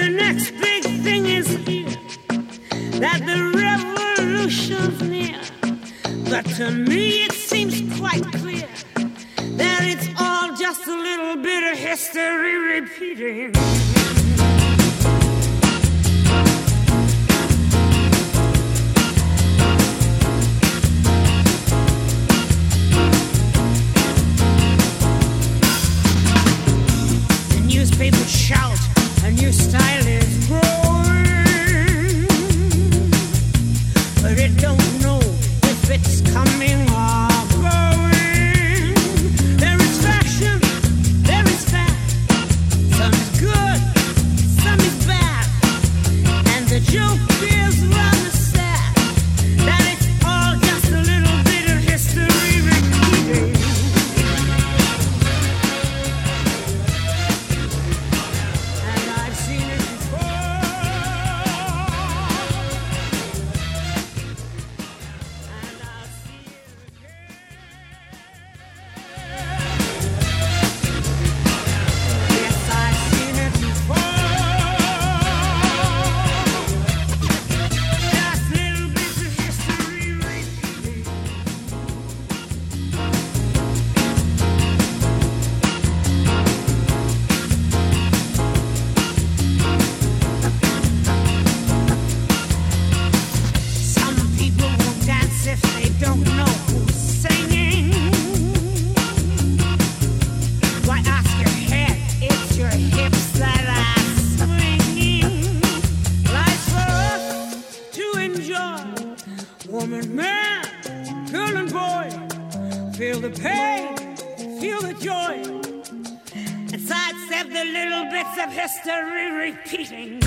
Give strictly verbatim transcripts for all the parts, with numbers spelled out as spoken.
the next big thing is here, that the revolution's near. But to me it seems quite clear that it's all just a little bit of history repeating. The newspapers shout, a new style is growing, but it don't know if it's coming or going. There is fashion, there is fat, some is good, some is bad, and the joke is rather sad, that it's all just a little bit of history repeating. And I've seen it before, and I'll see it again. Yes, I've seen it before. Just little bits of history repeating. Some people won't dance if they don't know who's singing. Why ask your head? It's your hips that are swinging. Life's for us to enjoy. Woman, man, girl and boy, feel the pain, feel the joy, and sidestep the little bits of history repeating.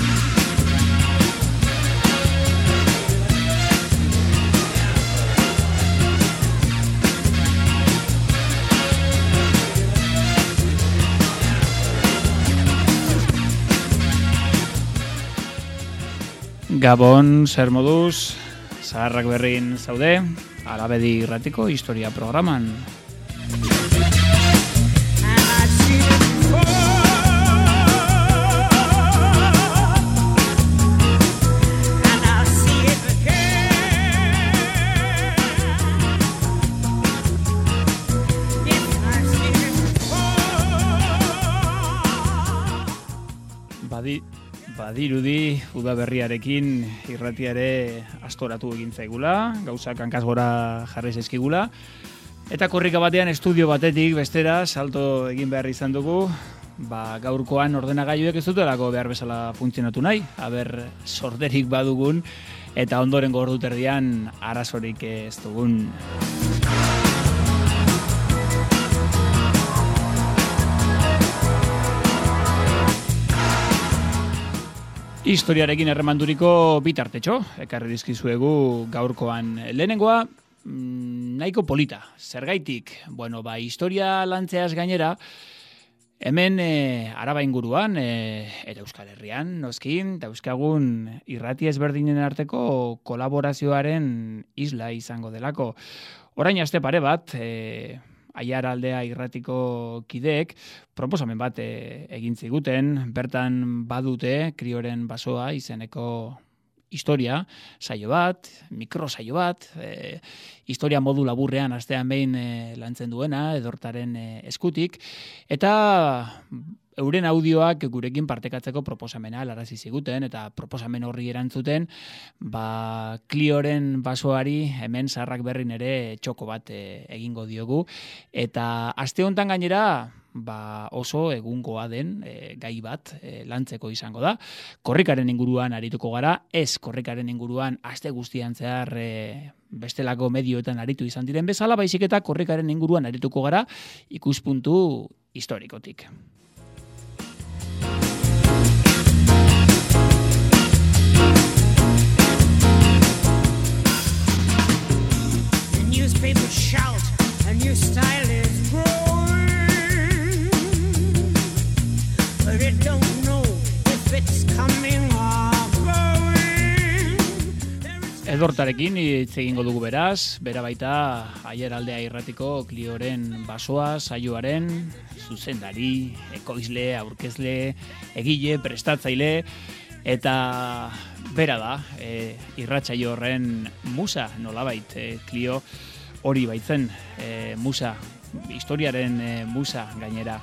Gabon, zer moduz, zaharrak berrin zaude, Alabedi irratiko historia programan. And I've seen it before, and I'll see it again. Yes, I've seen it before. Badi, badirudi udaberriarekin irratiare astoratu egin zaigula, gauzak hankaz gora jarri zaizkigula, eta korrika batean estudio batetik bestera salto egin behar izan dugu, ba, gaurkoan ordenagailuek ez dutelako behar bezala funtzionatu nahi, haber sorderik badugun, eta ondoren gorduterdian arazorik ez dugun. Historiarekin erremanduriko bitartetxo, ekarri dizkizuegu gaurkoan. Lehenengoa, mm, nahiko polita. Zergaitik, bueno, ba, historia lantzeaz gainera, hemen e, Araba inguruan, e, eta Euskal Herrian, noskin, dauzkagun irrati ezberdinen arteko kolaborazioaren isla izango delako. Orain aste pare bat, e, Aiar aldea irratiko kideek proposamen bat e, egin ziguten, bertan badute Krioren basoa izeneko historia, saio bat, mikro saio bat, e, historia modu laburrean astean behin e, lantzen duena, edortaren e, eskutik, eta euren audioak gurekin partekatzeko proposamena alarazi ziguten, eta proposamen horri erantzuten, ba, Klioren basoari hemen zaharrak berrin ere txoko bat e, egingo diogu, eta aste honetan gainera, ba, oso egungoa den e, gai bat e, lantzeko izango da. Korrikaren inguruan arituko gara, ez korrikaren inguruan aste guztian zehar e, bestelako medioetan aritu izan diren bezala, baizik eta korrikaren inguruan arituko gara ikuspuntu historikotik. The newspapers shout, a new style is growing, but it don't know if it's coming or going. Edortarekin hitz egingo dugu beraz, bera baita Aiaraldea irratiko Klioren basoa, saioaren zuzendari, ekoizle, aurkezle, egile, prestatzaile, eta bera da, e, irratsaio horren musa, nolabait, e, Klio hori baitzen, e, musa, historiaren e, musa gainera.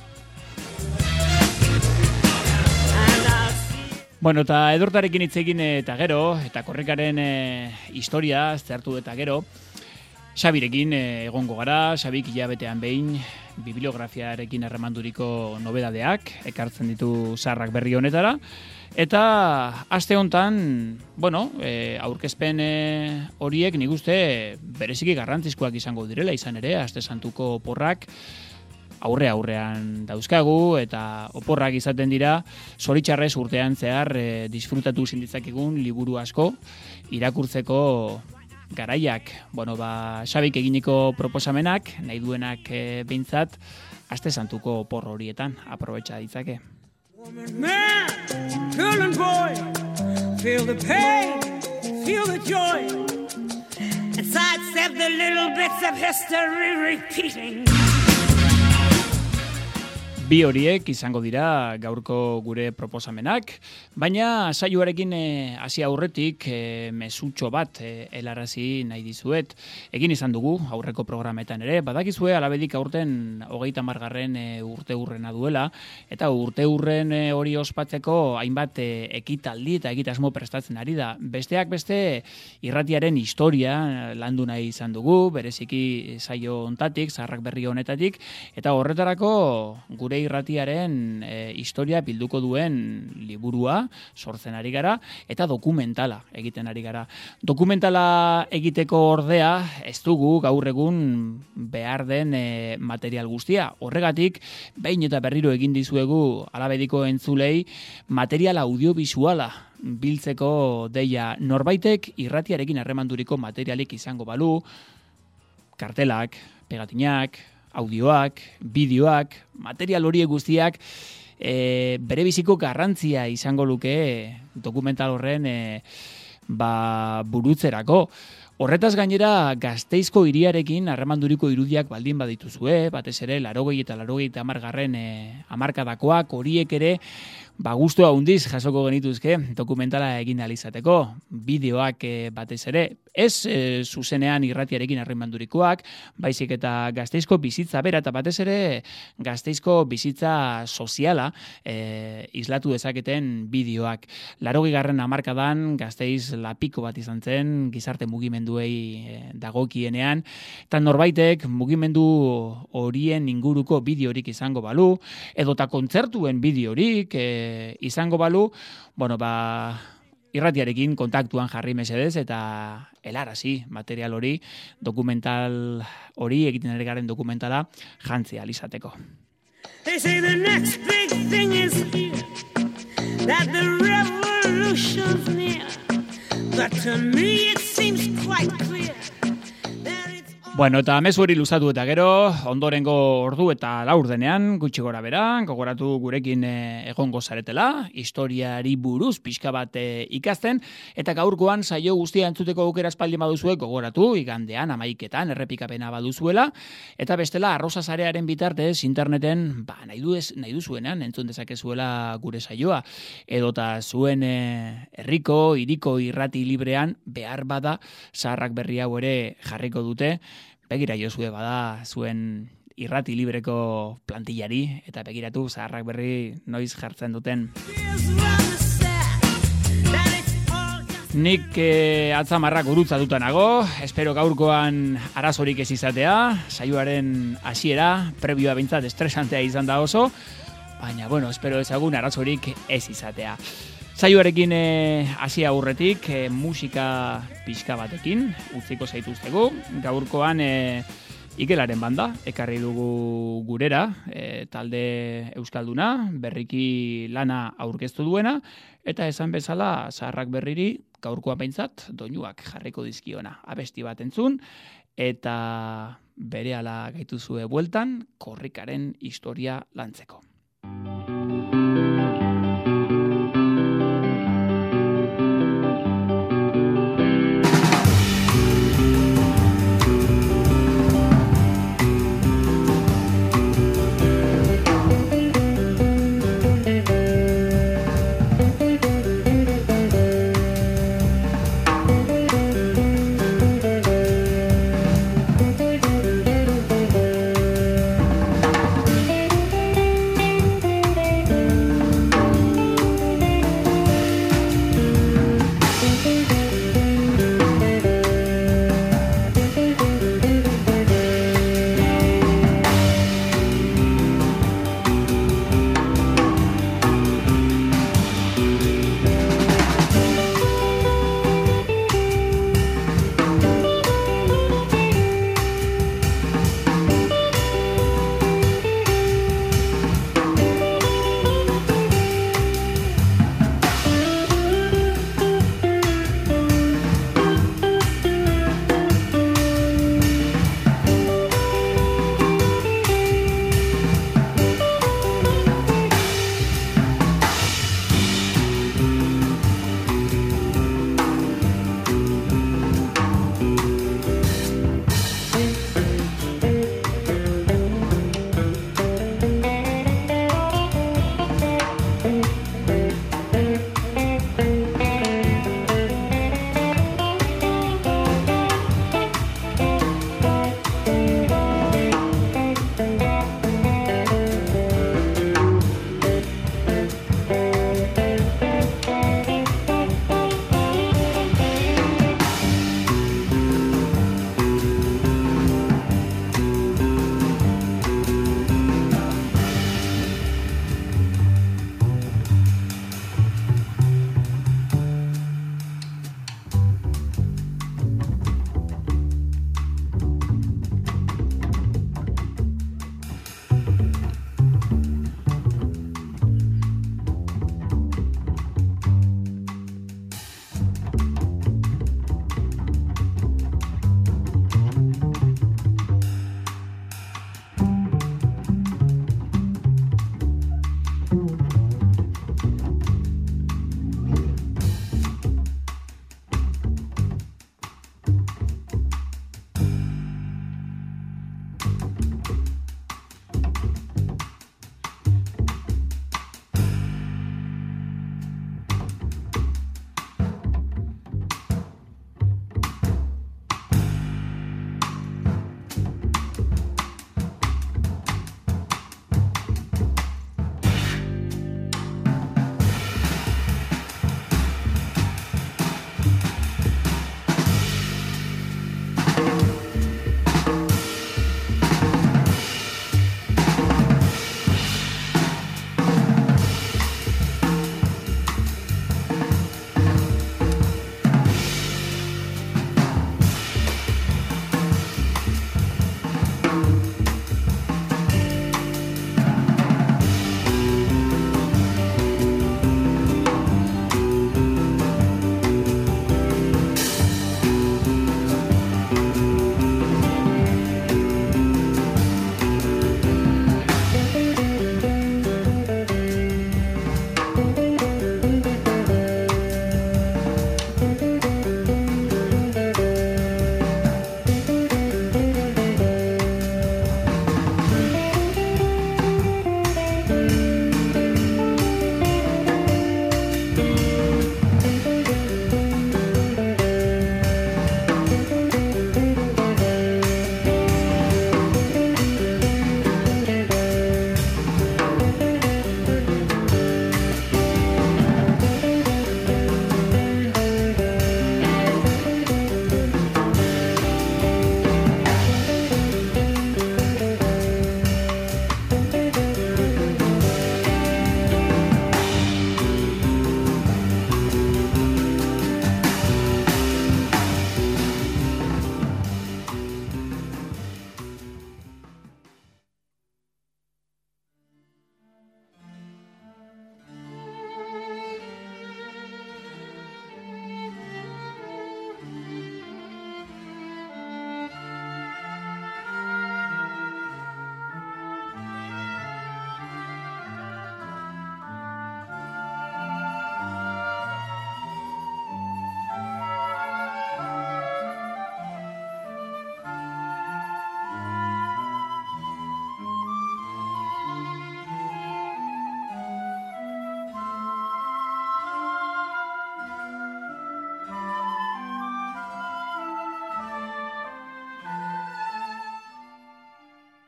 Bueno, eta Edortarekin hitz egin eta gero, eta korrikaren e, historia zertu eta gero, Xabirekin e, egongo gara, Xabik hilabetean behin bibliografiarekin erremanduriko nobedadeak, ekartzen ditu Zaharrak Berri honetara, eta aste hontan, bueno, e, aurkezpen e, horiek nik uste bereziki garrantzizkoak izango direla izan ere, aste santuko oporrak, aurre aurrean dauzkagu eta oporrak izaten dira, zoritxarrez urtean zehar e, disfrutatu zinditzakegun liburu asko irakurtzeko garaiak. Bueno, ba, Xabik eginiko proposamenak, nahi duenak e, behintzat, aste santuko opor horietan aprobetxa ditzake. Woman, man, girl and boy, feel the pain, feel the joy, and sidestep the little bits of history repeating. Bi horiek izango dira gaurko gure proposamenak, baina saioarekin hasi e, aurretik e, mesutxo bat e, helarazi nahi dizuet. Egin izan dugu aurreko programetan ere, badakizue alabedik aurten hogeita hamargarren e, urte hurrena duela, eta urte hurren e, hori ospatzeko hainbat e, ekitaldi eta egitasmo prestatzen ari da. Besteak beste irratiaren historia landu nahi izan dugu, bereziki saio hontatik, Zaharrak Berri honetatik, eta horretarako gure irratiaren e, historia bilduko duen liburua sortzen ari gara eta dokumentala egiten ari gara. Dokumentala egiteko ordea ez dugu gaur egun behar den e, material guztia. Horregatik, behin eta berriro egin dizuegu alabediko entzulei material audiovisuala biltzeko deia. Norbaitek irratiarekin harremanduriko materialik izango balu, kartelak, pegatinak, audioak, bideoak, material horiek guztiak e, berebiziko garrantzia izango luke dokumental horren e, ba, burutzerako. Horretaz gainera Gasteizko hiriarekin harremanduriko irudiak baldin badituzue, batez ere laurogei eta laurogeita hamargarren e, hamarkadakoak horiek ere ba gustua handiz jasoko genituzke dokumentala egin ahal izateko. Bideoak e, batez ere ez e, zuzenean irratiarekin harremandurikoak, baizik eta Gasteizko bizitza bera eta batez ere Gasteizko bizitza soziala e, islatu dezaketen bideoak. laurogeigarren hamarkadan Gasteiz lapiko bat izan zen gizarte mugimenduei e, dagokienean, eta norbaitek mugimendu horien inguruko bideorik izango balu, edota kontzertuen bideorik e, izango balu, bueno, ba, irratiarekin kontaktuan jarri mesedez eta helarazi material hori, dokumental hori, egiten ari garen dokumentala jantzia alizateko. They say the next big thing is here, that the revolution's near, but to me it seems quite clear. Bueno, eta mezu hori luzatu eta gero, ondorengo ordu eta laur denean, gutxi gora bera, gogoratu gurekin e, egongo zaretela, historiari buruz pixka bat e, ikasten, eta gaurkoan saio guztia entzuteko aukera espaldi baduzue, gogoratu, igandean, amaiketan, errepikapena baduzuela, eta bestela, arroza sarearen bitartez, interneten, ba, nahi, du ez, nahi duzuenean, entzun dezakezuela gure saioa, edota zuen e, herriko, hiriko irrati librean, behar bada, Zaharrak Berri hau ere jarriko dute, begira jozue bada zuen irrati libreko plantillari, eta begiratu Zaharrak Berri noiz jartzen duten. Nik eh, atzamarrak gurutzatuta nago, espero gaurkoan arazorik ez izatea, saioaren hasiera, prebioa bintzat estresantea izan da oso, baina, bueno, espero ezagun arazorik ez izatea. Saioarekin hasi e, aurretik e, musika pixka batekin utziko zaituztegu. Gaurkoan e, Igelaren banda ekarri dugu gurera, e, talde euskalduna, berriki lana aurkeztu duena, eta esan bezala Zaharrak Berriri gaurkoa behintzat doinuak jarriko dizkiona. Abesti bat entzun, eta berehala gaituzue bueltan korrikaren historia lantzeko.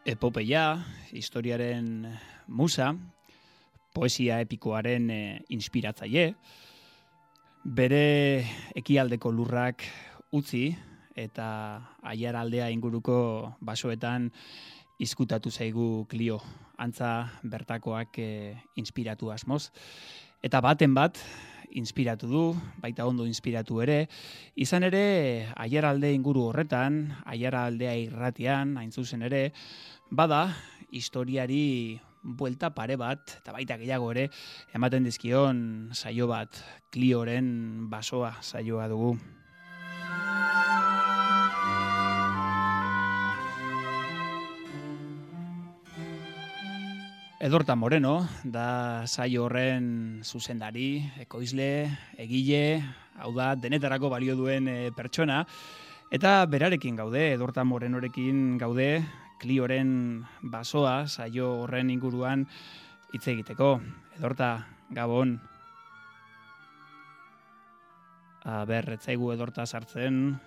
epopeia, historiaren musa, poesia epikoaren e, inspiratzaile, bere ekialdeko lurrak utzi eta aiaraldea inguruko basoetan izkutatu zaigu Clio, antza bertakoak e, inspiratu asmoz. Eta baten bat, inspiratu du, baita ondo inspiratu ere, izan ere, aiaralde inguru horretan, aiaraldea irratian, hain zuzen ere, bada, historiari buelta pare bat, eta baita gehiago ere, ematen dizkion saio bat, Clioren basoa saioa dugu. Edorta Moreno, da saio horren zuzendari, ekoizle, egile, hau da, denetarako balio duen e, pertsona, eta berarekin gaude, Edorta Morenorekin gaude, Clioren basoa, saio horren inguruan hitz egiteko. Edorta, Gabon. A ber, etzaigu Edorta sartzen.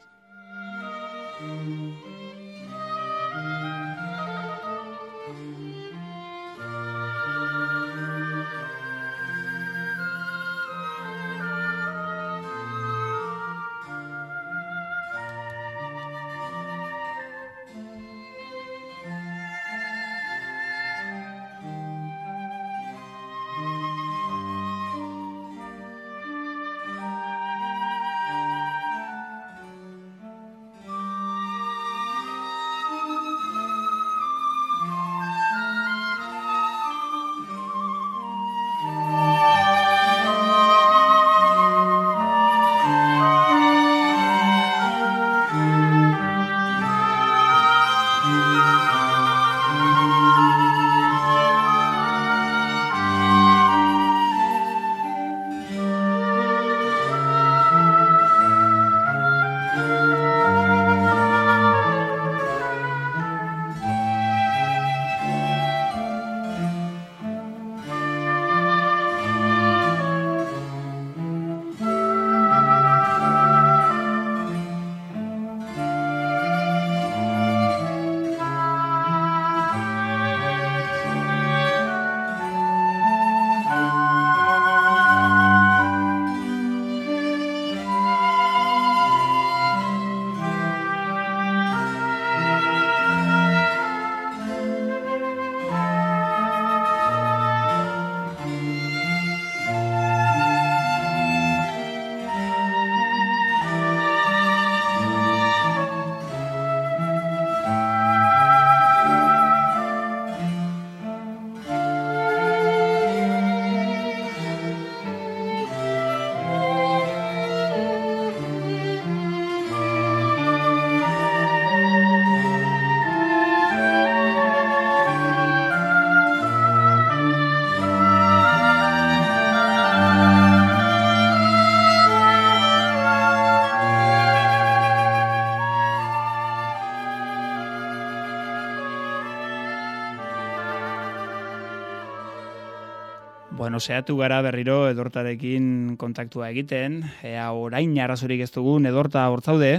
Bueno, sehatu gara berriro Edortarekin kontaktua egiten, ea orain arazorik ez dugun, Edorta hortzaude.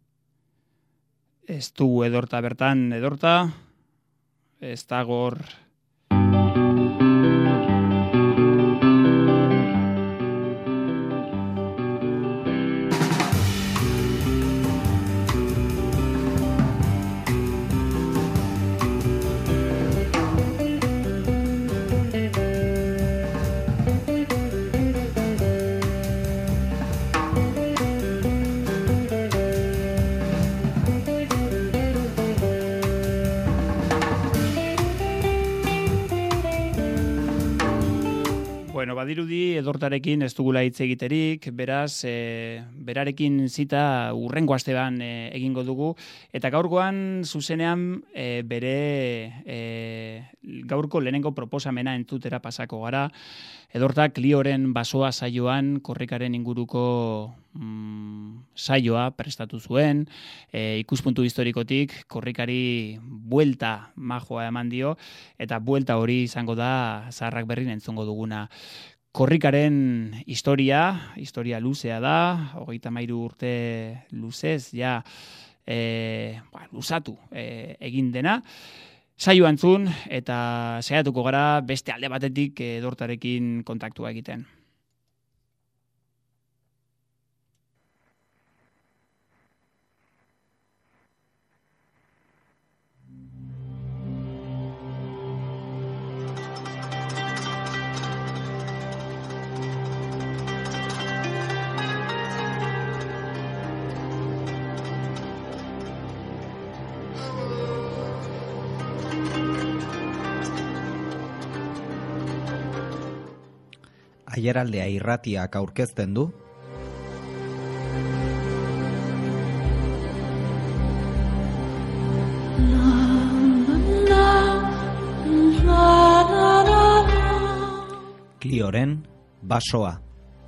Ez du Edorta bertan, Edorta, ez dago hor. Bueno, badirudi Edortarekin ez dugula hitz egiterik, beraz, e, berarekin zita urrengo astean e, egingo dugu, eta gaurkoan zuzenean e, bere e, gaurko lehenengo proposamena entzutera pasako gara. Edorta Clioren basoa saioan korrikaren inguruko mm, saioa prestatu zuen, e, ikuspuntu historikotik korrikari buelta majoa eman dio, eta buelta hori izango da zaharrak berrin entzongo duguna. Korrikaren historia, historia luzea da, hogeita hamairu urte luzez, ja, e, ba, luzatu e, egin dena, saio antzun eta saiatuko gara beste alde batetik Dortarekin kontaktua egiten. Aiaraldea irratiak aurkezten du Clioren basoa.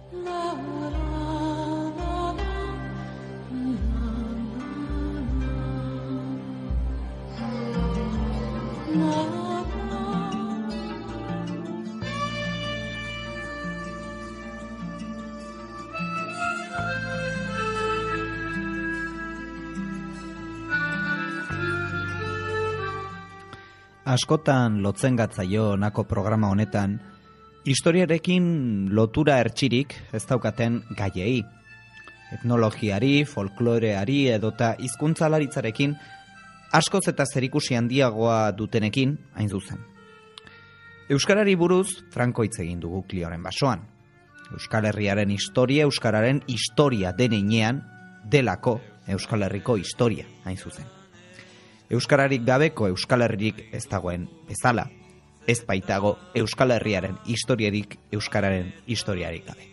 Askotan lotzen gatzaio nako programa honetan, historiarekin lotura ertxirik ez daukaten gaiei. Etnologiari, folkloreari edota hizkuntzalaritzarekin askoz eta zerikusi handiagoa dutenekin hain zuzen. Euskarari buruz franko hitz egin dugu Clioren basoan. Euskal Herriaren historia, euskararen historia denean delako Euskal Herriko historia hain zuzen. Euskararik gabeko Euskal Herririk ez dagoen bezala, ez baitago Euskal Herriaren historiarik Euskararen historiarik gabe.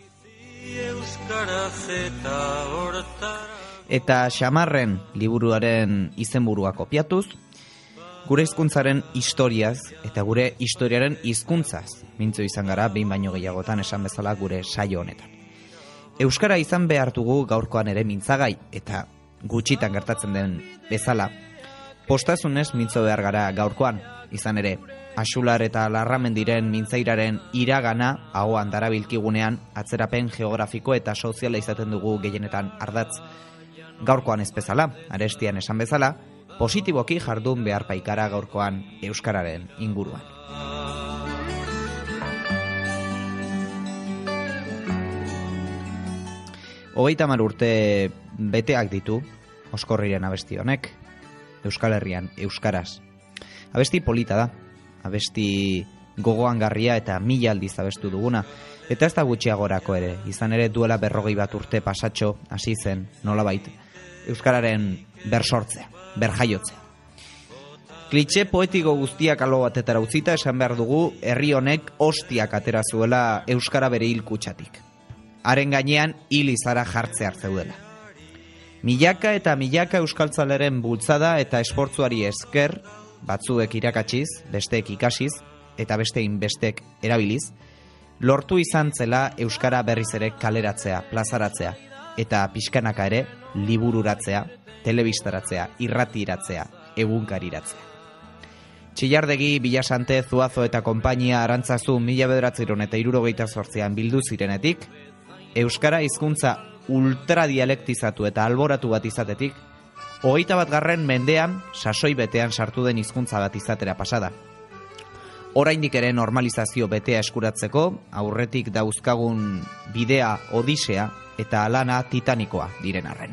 Eta Xamarren liburuaren izenburua kopiatuz, gure hizkuntzaren historiaz eta gure historiaren hizkuntzaz mintzo izan gara behin baino gehiagotan esan bezala gure saio honetan. Euskara izan behar dugu gaurkoan ere mintzagai eta gutxitan gertatzen den bezala, postazunez mintzo behar gara gaurkoan, izan ere, Axular eta Larramendiren mintzairaren iragana ahoan darabilkigunean atzerapen geografiko eta soziala izaten dugu gehienetan ardatz. Gaurkoan ez bezala, arestian esan bezala, positiboki jardun behar paikara gaurkoan euskararen inguruan. Hogeita hamar urte beteak ditu Oskorriren abesti honek, Euskal Herrian euskaraz. Abesti polita da, abesti gogoangarria eta mila aldiz abestu duguna, eta ez da gutxiagorako ere, izan ere duela berrogei bat urte pasatxo hasi zen nolabait euskararen bersortzea, berjaiotzea. Klitxe poetiko guztiak albo batetara utzita esan behar dugu herri honek hostiak atera zuela euskara bere hilkutxatik. Haren gainean hil izara jartzear zeudela. Milaka eta milaka euskaltzaleren bultzada eta esportzuari esker, batzuek irakatsiz, besteek ikasiz, eta bestein bestek erabiliz, lortu izan zela euskara berriz ere kaleratzea, plazaratzea, eta pixkanaka ere libururatzea, telebistaratzea, irratiratzea, egunkariratzea. Txillardegi, Bilasante, Zuazo eta konpainia Arantzazu mila bederatziehun eta hirurogeita zortzian bildu zirenetik, euskara hizkuntza ultradialektizatu eta alboratu bat izatetik, hogeita bat garren mendean sasoi betean sartu den hizkuntza bat izatera pasada. Oraindik ere normalizazio betea eskuratzeko, aurretik dauzkagun bidea odisea eta lana titanikoa diren arren.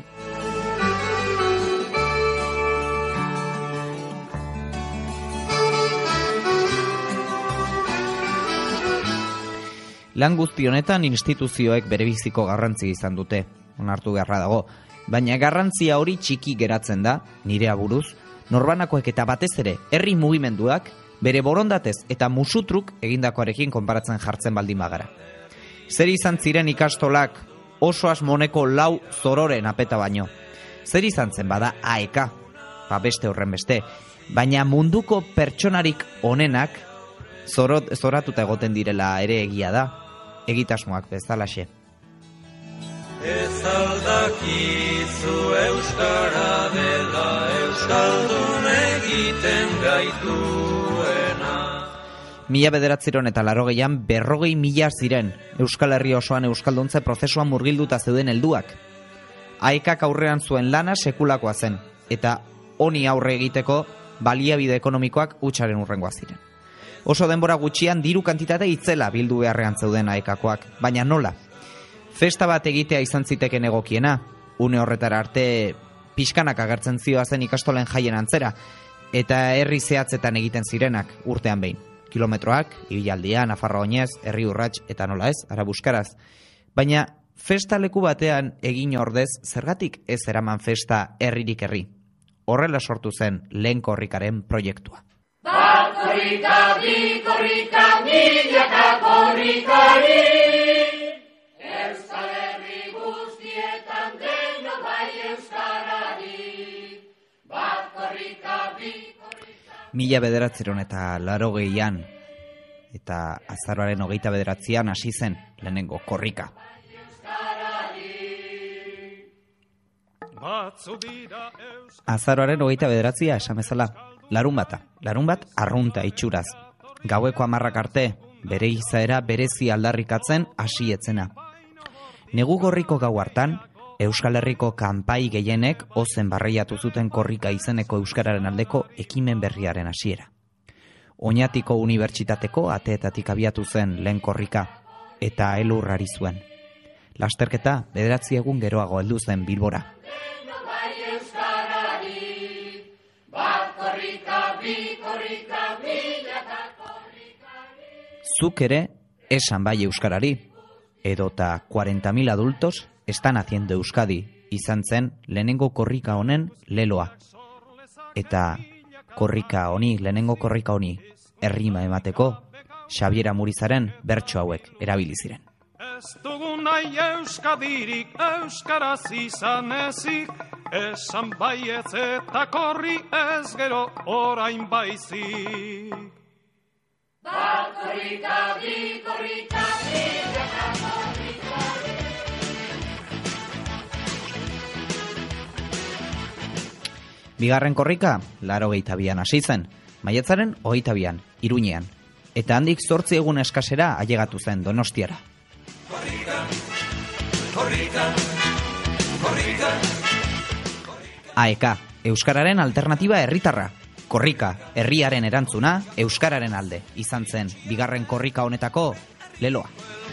Lan guzti honetan instituzioek berebiziko garrantzi izan dute, onartu beharra dago, baina garrantzia hori txiki geratzen da, nire aburuz, norbanakoek eta batez ere herri mugimenduak bere borondatez eta musutruk egindakoarekin konparatzen jartzen baldin bagara. Zer izan ziren ikastolak oso asmoneko lau zororen apeta baino. Zer izan zen bada A E K, ba beste horren beste, baina munduko pertsonarik onenak zorot, zoratuta egoten direla ere egia da, egitasmoak bezalaxe. Ez aldakizu euskara dela euskaldun egiten gaituena. Mila bederatziron eta larogeian berrogei mila ziren Euskal Herri osoan euskalduntze prozesuan murgilduta zeuden helduak. A E Kak aurrean zuen lana sekulakoa zen, eta honi aurre egiteko baliabide ekonomikoak hutsaren urrengoa ziren. Oso denbora gutxian diru kantitate itzela bildu beharrean zeuden aekakoak, baina nola? Festa bat egitea izan ziteken egokiena, une horretara arte pixkanak agertzen zioazen ikastolen jaien antzera, eta herri zehatzetan egiten zirenak urtean behin. Kilometroak, ibilaldia, Nafarroa oinez, herri urrats eta nola ez, arabuskaraz. Baina festa leku batean egin ordez, zergatik ez eraman festa herririk herri. Horrela sortu zen lehen korrikaren proiektua. Bat korrika, bi korrika, milaka korrikari, Euskal Herri guztietan deno bai euskarari. Bat korrika, bi korrika... Mila bederatzeron eta larogeian, eta azaroaren hogeita bederatzean hasi zen lehenengo korrika. Azaroaren hogeita bederatzia esan bezala, larun bata, larun bat arrunta itxuraz. Gaueko hamarrak arte, bere izaera berezi aldarrikatzen hasi etzena. Negu gorriko gau hartan, Euskal Herriko kanpai gehienek ozen barreiatu zuten korrika izeneko euskararen aldeko ekimen berriaren hasiera. Oñatiko unibertsitateko ateetatik abiatu zen lehen korrika, eta elurrari zuen. Lasterketa bederatzi egun geroago heldu zen Bilbora. Zuk ere esan bai euskarari, edota cuarenta mil adultos están haciendo Euskadi izan zen lehenengo korrika honen leloa. Eta korrika honi, lehenengo korrika honi, errima emateko, Xabier Amurizaren bertso hauek erabili ziren. Ez dugun nahi euskadirik, euskaraz izan ezik, esan baietz eta korri ez gero orain baizik. Bat korrika, bi korrika, milaka korrikari. Bigarren korrika, laurogeita bian hasi zen, maiatzaren hogeita bian, Iruñean, eta handik zortzi egun eskasera ailegatu zen Donostiara. Korrika, korrika, korrika. Aeka, euskararen alternatiba herritarra. Korrika, herriaren erantzuna, euskararen alde, izan zen bigarren korrika honetako leloa.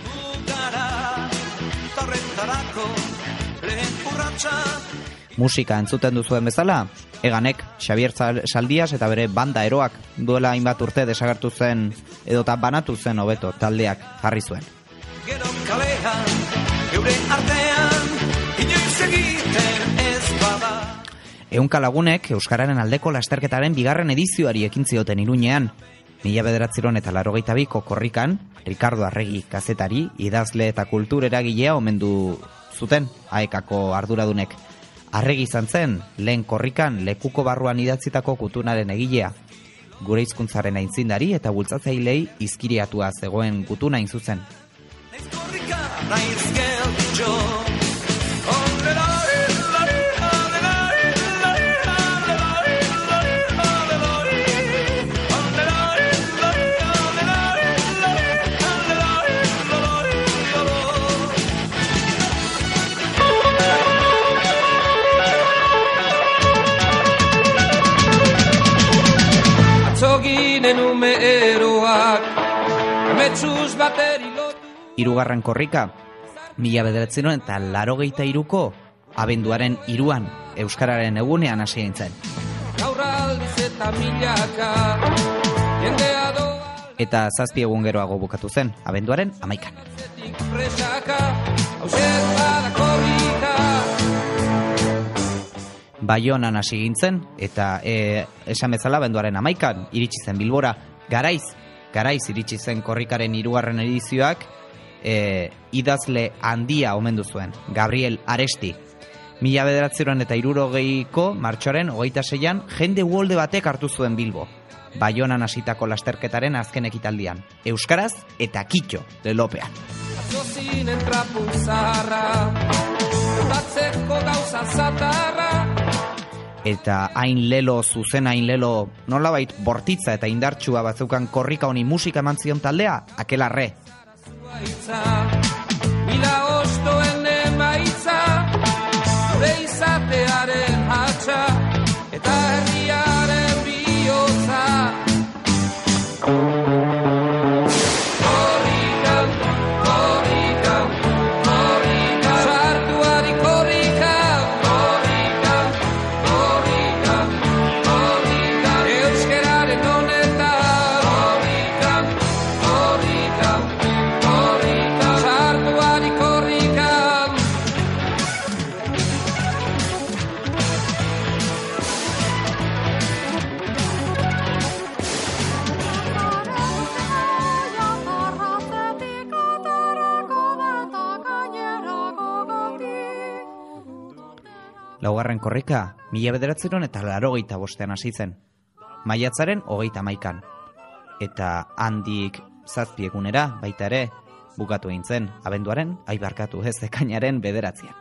Musika entzuten duzuen bezala, Eganek, Xabier Saldias eta bere banda eroak duela hainbat urte desagertu zen edota banatu zen hobeto taldeak jarri zuen. Gero kalean, geure artean, inoiz egiten ez bada. Ehunka lagunek euskararen aldeko lasterketaren bigarren edizioari ekin zioten Iruñean. Mila bederatziron eta laurogeita biko korrikan, Ricardo Arregi kazetari, idazle eta kultur eragilea omendu zuten aekako arduradunek. Arregi izan zen, lehen korrikan lekuko barruan idatzitako kutunaren egilea. Gure hizkuntzaren aintzindari eta bultzatzailei izkiriatua zegoen kutuna hain zuzen. Naiz korrika, naiz gelditxo. Hirugarren korrika, mila bederatziron eta laurogeita hiruko abenduaren hiruan euskararen egunean hasi zen. Eta zazpi egun geroago bukatu zen, abenduaren hamaikan. Baionan hasi gintzen, eta e, esan bezala abenduaren hamaikan iritsi zen Bilbora. Garaiz, garaiz iritsi zen korrikaren hirugarren edizioak, e, idazle handia omendu zuen, Gabriel Aresti. Mila bederatzeroan eta hirurogeiko martxoaren hogeita seian jende uholde batek hartu zuen Bilbo. Baionan hasitako lasterketaren azken ekitaldian. Euskaraz eta kitxo lelopean. Eta hain lelo, zuzen hain lelo, nolabait bortitza eta indartsua batzeukan korrika honi musika eman zion taldea, Akelarre. Mila ostoen emaitza, gure izatearen hatxa, eta herriaren Laugarren korrika, mila bederatzeron eta larogeita bostean hasi zen. Maiatzaren hogeita hamaikaan. Eta handik zazpi egunera, baita ere, bukatu egin zen, abenduaren, aibarkatu ez, ekainaren bederatzean.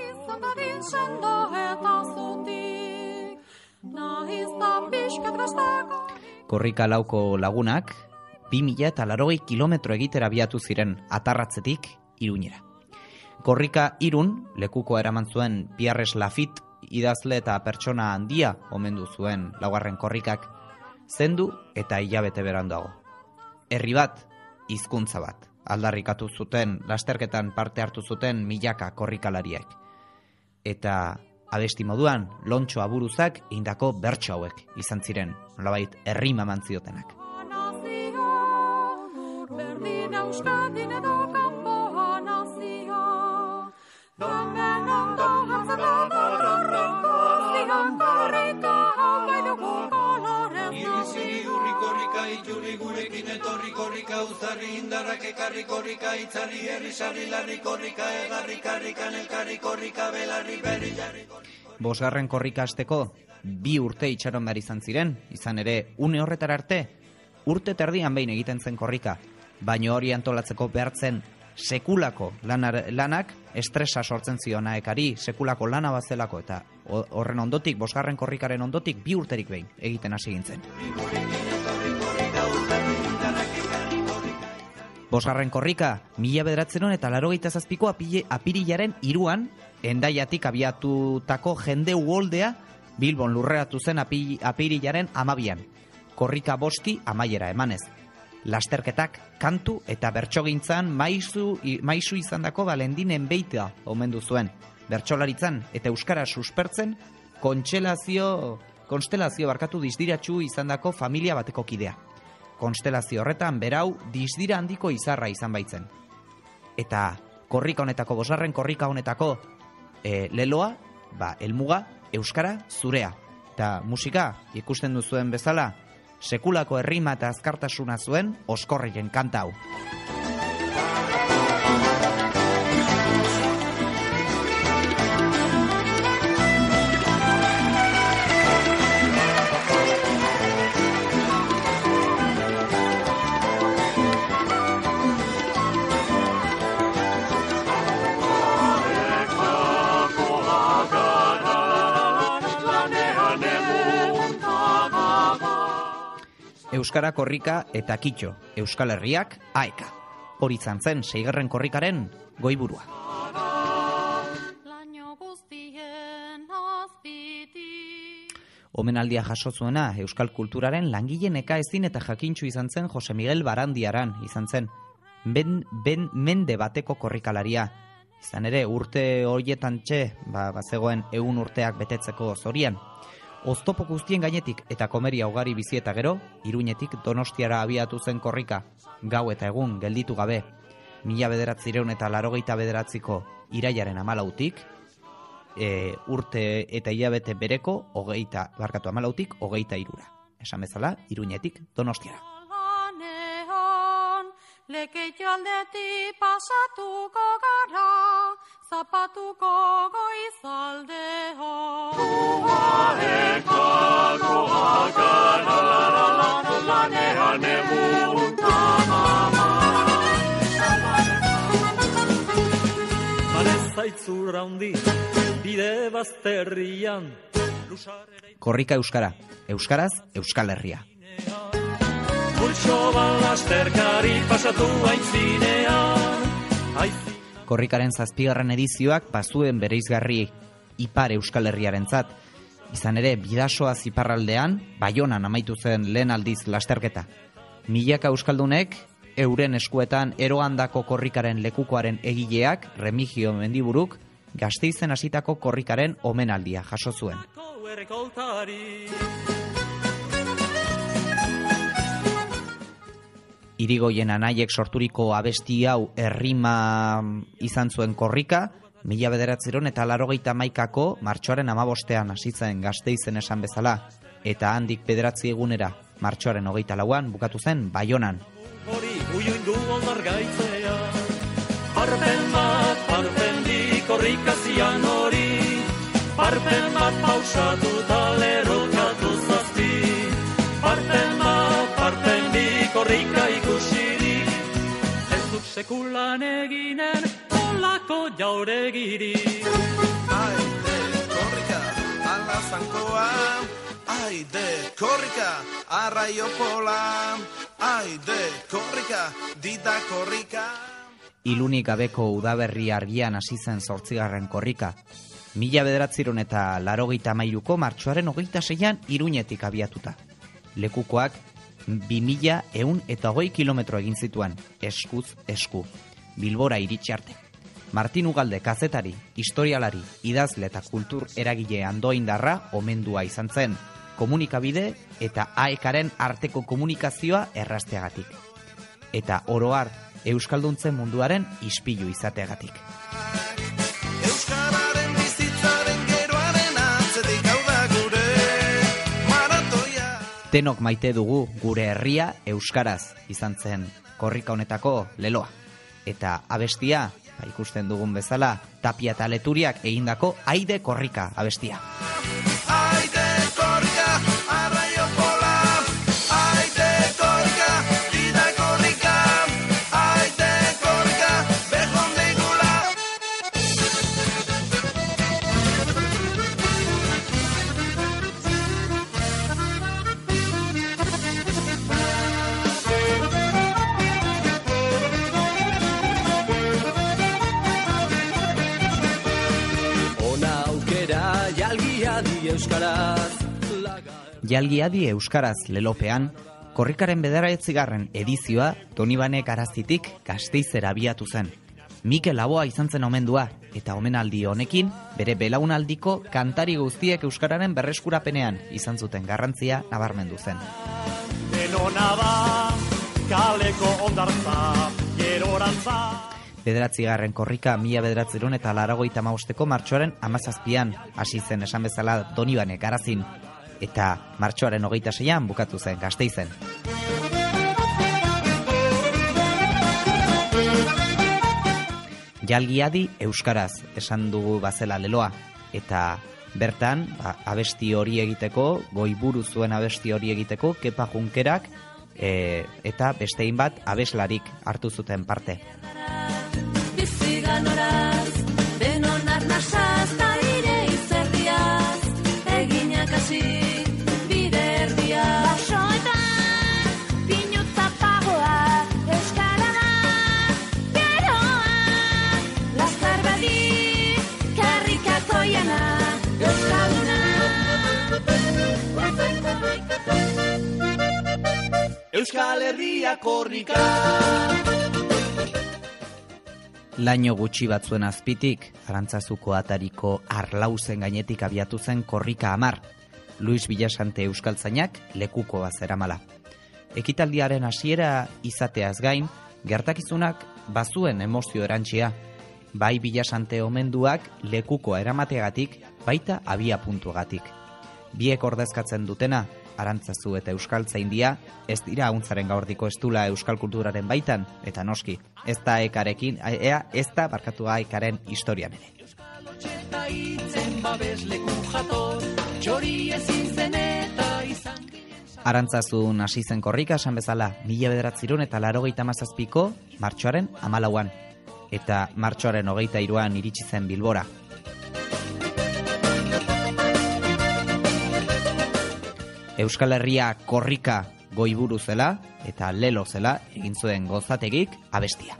Korrika lauko lagunak, bi mila eta larogei kilometro egitera abiatu ziren Atarratzetik Iruñera. Korrika Irun, lekukoa eraman zuen Pierres Lafitte idazle eta pertsona handia omendu zuen laugarren korrikak, zendu eta hilabete beranduago. Herri bat, hizkuntza bat, aldarrikatu zuten, lasterketan parte hartu zuten milaka korrikalariek. Eta abesti moduan, Lontxo Aburuzak indako bertso hauek izan ziren, nolabait errima mantziotenak. Iriziri urri korrika itxurri gurekin etorri korrika uzarri indarrak ekarri korrika itzari herri sarri larri korrika egarri karrikan elkarri korrika belarri berri jarri korrika. Bosgarren korrika hasteko bi urte itxaron behar izan ziren, izan ere une horretara arte, urte terdian behin egiten zen korrika, baino hori antolatzeko behartzen sekulako lanar, lanak estresa sortzen ziona ekari, sekulako lana bazelako, eta horren ondotik, bosgarren korrikaren ondotik, bi urterik behin egiten hasi gintzen. Bosgarren korrika, mila bederatzeron eta larogeita zazpiko apirilaren iruan, Endaiatik abiatutako jende uholdea Bilbon lurreratu zen apirilaren amabian. Korrika bosti amaiera emanez. Lasterketak, kantu eta bertsogintzan maizu, maizu izandako Balendinen beita omendu zuen. Bertsolaritzan eta euskara suspertzen konstelazio, konstelazio barkatu dizdiratsu izandako familia bateko kidea. Konstelazio horretan berau dizdira handiko izarra izan baitzen. Eta korrika honetako, bosgarren korrika honetako e, leloa, ba, helmuga, euskara zurea. Eta musika, ikusten duzuen bezala, sekulako errima eta azkartasuna zuen Oskorrien kanta hau. Euskara korrika eta kitxo, Euskal Herriak aeka. Hori izan zen seigarren korrikaren goiburua. Omenaldia jaso zuena Euskal Kulturaren langile nekaezin eta jakintsu izan zen Jose Miguel Barandiaran izan zen. Ben, ben mende bateko korrikalaria. Izan ere urte horietan txe, ba, bazegoen ehun urteak betetzeko zorian. Oztopo guztien gainetik eta komeria ugari bizi eta gero, Iruñetik Donostiara abiatu zen korrika, gau eta egun gelditu gabe. Mila bederatzireun eta larogeita bederatziko irailaren amalautik, e, urte eta hilabete bereko, hogeita, barkatu amalautik, hogeita irura. Esan bezala, Iruñetik Donostiara. Lekeitio aldetik pasatuko gara, zapatuko goizaldea. Uarekako agara, lanean egun tamama. Jarez zaitzura hundi, bide bazterrian. Korrika euskara, euskaraz Euskal Herria. Pulso balasterkari pasatu aitzinean. Korrikaren zazpigarren edizioak bazuen bereizgarri ipar Euskal Herriarentzat. Izan ere, Bidasoa ziparraldean, Baionan amaitu zen lehen aldiz lasterketa. Milaka euskaldunek, euren eskuetan eroandako korrikaren lekukoaren egileak, Remigio Mendiburuk, Gasteizen hasitako korrikaren omenaldia jaso zuen. Irigoien anaiek sorturiko abesti hau errima izan zuen korrika, mila bederatziron eta larogeita hamaikako martxoaren hamabostean hasitzen Gasteizen esan bezala, eta handik bederatzi egunera martxoaren hogeita lauan bukatu zen Baionan. Hori uiundu ondargaitzea, parpen bat, parpen bi korrikazian hori, Parpen bat pausatuta lerrokatu zazpi, parpen bat, parpen bi korrika ikusirik, ez duk sekulan eginen olako jauregirik. Aide, korrika, ala zankoa, aide, korrika, arraio pola, aide, korrika, dida korrika. Ilunik gabeko udaberri argian hasi zen zortzigarren korrika. Mila bederatziron eta larogeita hamairuko martxoaren hogeita seian Iruñetik abiatuta. Lekukoak bi mila ehun eta hogei kilometro egin zituen, eskuz esku, Bilbora iritsi arte. Martin Ugalde kazetari, historialari, idazle eta kultur eragile andoindarra omendua izan zen, komunikabide eta aekaren arteko komunikazioa errazteagatik. Eta oro har, euskalduntzen munduaren ispilu izateagatik. Euskararen bizitzaren geroaren atzetik hau da gure maratoia. Denok maite dugu gure herria euskaraz izan zen korrika honetako leloa. Eta abestia, ba, ikusten dugun bezala, Tapia eta Leturiak egindako Aide korrika abestia. Aide korrika, arraio pola, aide korrika, dida korrika, aide korrika, bejon deigula. Ona aukera jalgiadi euskaraz, Jalgiadi euskaraz lelopean, korrikaren bederatzigarren edizioa Donibane Garazitik Gasteizera abiatu zen. Mikel Laboa izan zen omendua, eta omenaldi honekin bere belaunaldiko kantari guztiek euskararen berreskurapenean izan zuten garrantzia nabarmendu zen. denona da, kaleko ondartza, gerorantza. Bederatzigarren korrika mila bederatziron eta laragoita hamabosteko martxoaren hamazazpian hasi zen esan bezala Donibane Garazin, eta martxoaren hogeita seian bukatu zen Gasteizen. Jalgiadi euskaraz esan dugu bazela leloa, eta bertan ba, abesti hori egiteko, goiburu zuen abesti hori egiteko, Kepa Junkerak e, eta bestein bat abeslarik hartu zuten parte. Biziganoraz, denon arnasaz, ta ire izerdiaz, eginak hasi, bide erdia. Basoetan, pinutza pagoa, euskara da, geroa, laskar badi, karrikako jana, euskalduna. Euskal Herria korrika. Laino gutxi batzuen azpitik, Arantzazuko atariko Arlauzen gainetik abiatu zen korrika hamar, Luis Villasante euskaltzainak lekukoa zeramala. Ekitaldiaren hasiera izateaz gain, gertakizunak bazuen emozio erantsia, bai Villasante omenduak lekukoa eramateagatik, baita abia puntuagatik. Biek ordezkatzen dutena, Arantzazu eta euskaltzaindia, ez dira hauntzaren gaurdiko estula euskal kulturaren baitan, eta noski, ez da ekarekin, ea, ez da barkatu aekaren historian ere. Arantzazun hasi zen korrika esan bezala, mila bederatziron eta larogeita hamazazpiko martxoaren hamalauan, eta martxoaren hogeita hiruan iritsi zen Bilbora. Euskal Herria korrika goiburu zela eta lelo zela egin zuen gozategik abestia.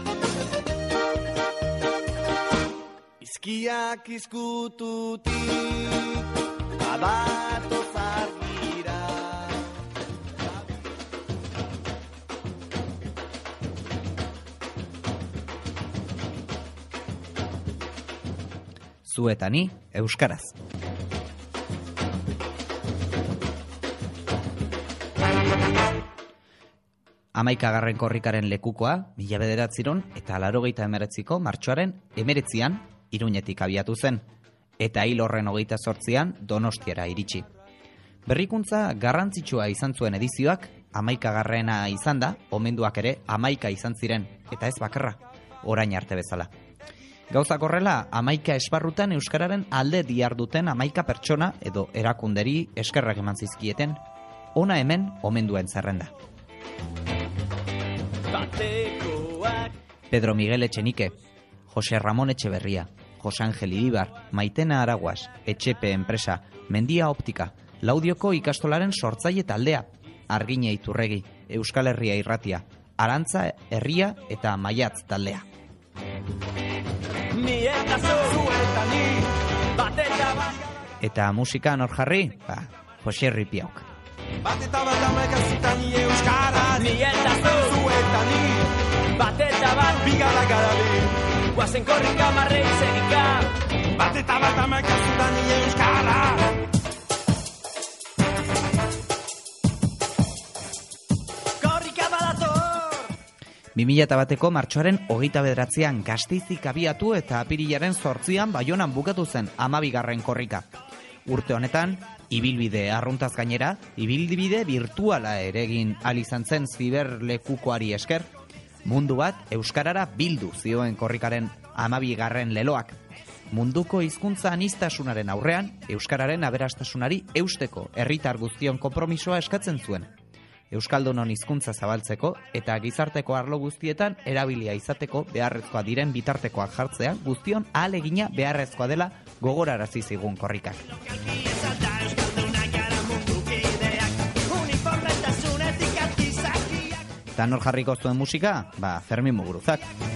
Izkiak izkututik abato zargira. Zu eta ni euskaraz. Hamaikagarren korrikaren lekukoa, mila bederatziron eta laurogeita hemeretziko martxoaren hemeretzian Iruñetik abiatu zen, eta hil horren hogeita zortzian Donostiara iritsi. Berrikuntza garrantzitsua izan zuen edizioak, hamaikagarrena izan da, omenduak ere hamaika izan ziren, eta ez bakarra, orain arte bezala. Gauzak horrela, hamaika esparrutan euskararen alde diharduten hamaika pertsona edo erakunderi eskerrak eman zizkieten. Hona hemen omenduen zerrenda. Pedro Miguel Etxenike, Jose Ramon Etxeberria, Jose Angel Iribar, Maitena Araguas, Etxepe Enpresa, Mendia Optika, Laudioko ikastolaren sortzaile taldea, Argine Iturregi, Euskal Herria Irratia, Arantza Herria eta Maiatz taldea. Eta musika nor jarri? Ba, Jose Ripiauk. Bat eta bat amakazutan ni euskara ni eta zu eta ni bat eta bat bigala garabi guazen korrika marrei segika bat eta bat amakazutan ni euskara korrika badator. bi mila bateko martxoaren hogeita bederatzean Gasteizik abiatu eta apirilaren zortzian Baionan bukatu zen hamabigarren korrika. Urte honetan, ibilbide arruntaz gainera, ibilbide virtuala ere egin ahal izan zen ziberlekukoari esker, mundu bat euskarara bildu zioen korrikaren hamabigarren leloak. Munduko hizkuntza aniztasunaren aurrean, euskararen aberastasunari eusteko herritar guztion konpromisoa eskatzen zuen. Euskaldunon hizkuntza zabaltzeko eta gizarteko arlo guztietan erabilia izateko beharrezkoa diren bitartekoak jartzea guztion ahalegina beharrezkoa dela gogorarazi zigun korrikak. Eta nor jarriko zuen musika? Ba, Fermin Muguruzak.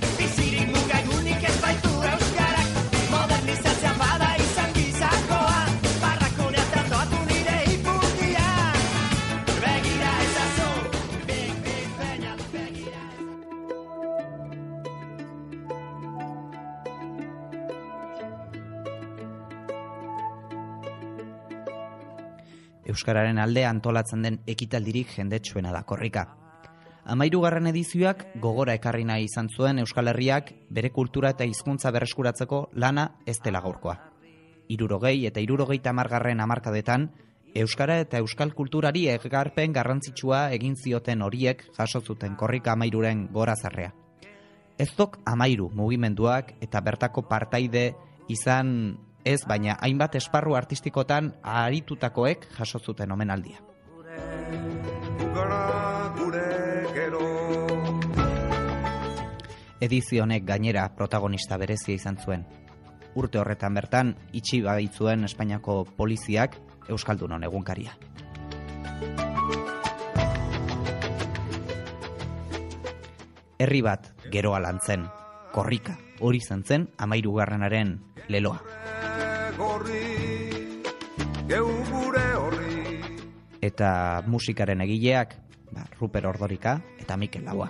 Euskararen alde antolatzen den ekitaldirik jendetsuena da korrika. Hamahirugarren edizioak gogora ekarri nahi izan zuen Euskal Herriak bere kultura eta hizkuntza berreskuratzeko lana ez dela gaurkoa. Hirurogei eta hirurogeita hamargarren hamarkadetan, euskara eta euskal kulturari egarpen garrantzitsua egin zioten horiek jaso zuten korrika hamairuren gorazarrea. Ezdok hamairu mugimenduak eta bertako partaide izan ez, baina hainbat esparru artistikotan aritutakoek jaso zuten omenaldia. Edizio honek gainera protagonista berezia izan zuen. Urte horretan bertan itxi baitzuen Espainiako poliziak Euskaldunon egunkaria. Herri bat geroa lantzen, korrika, hori izan zen hamahirugarrenaren leloa. Eta musikaren egileak, ba, Ruper Ordorika eta Mikel Laboa.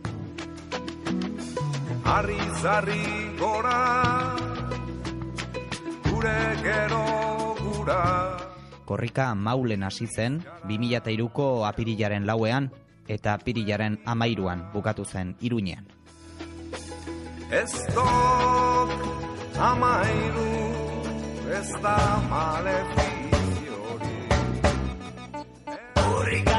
Arri zarri gora, gure gero gura. Korrika Maulen hasi zen bi mila hiruko apirilaren lauean eta apirilaren hamairuan bukatu zen Iruñean. Ez dok hamairu, ez da malefiziori. Korrika.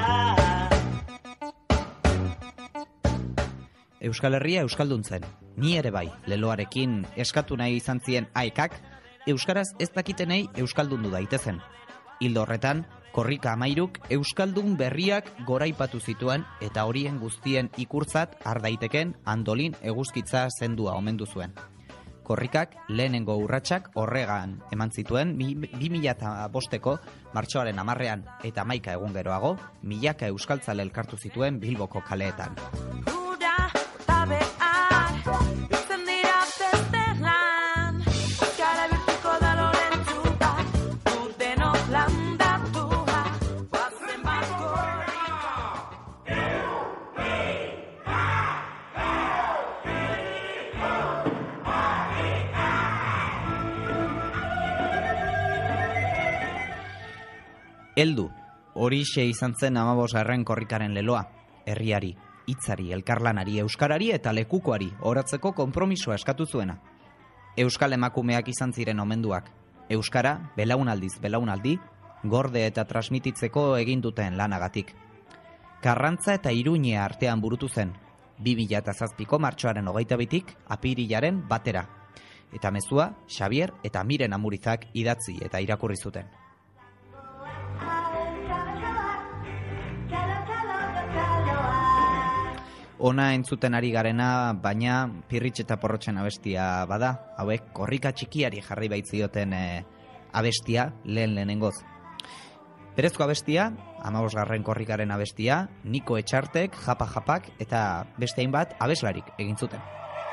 Euskal Herria euskaldun zen. Ni ere bai, leloarekin eskatu nahi izan zien aekak, euskaraz ez dakitenei euskaldundu daitezen. Hildo horretan, korrika hamairuk euskaldun berriak goraipatu zituen eta horien guztien ikurtzat har daiteken andolin eguzkitza zendua omendu zuen. Korrikak lehenengo urratsak horregan eman zituen bi mila bosteko martxoaren hamarrean eta hamaika egun geroago, milaka euskaltzale elkartu zituen Bilboko kaleetan. Heldu, horixe izan zen hamabosgarren korrikaren leloa, herriari, hitzari, elkarlanari, euskarari eta lekukoari oratzeko konpromisoa eskatu zuena. Euskal emakumeak izan ziren omenduak, euskara belaunaldiz belaunaldi, gorde eta transmititzeko egin duten lanagatik. Karrantza eta Iruñea artean burutu zen, bi mila zazpiko martxoaren hogeita bitik apirilaren batera. Eta mezua Xabier eta Miren Amurizak idatzi eta irakurri zuten. Ona entzuten ari garena, baina Pirritx eta Porrotxen abestia bada, hauek korrika txikiari jarri baitzioten e, abestia, lehen lehenengoz. Berezko abestia, hamabosgarren korrikaren abestia, Niko Etxartek, Japa Japak eta beste hainbat abeslarik egin zuten.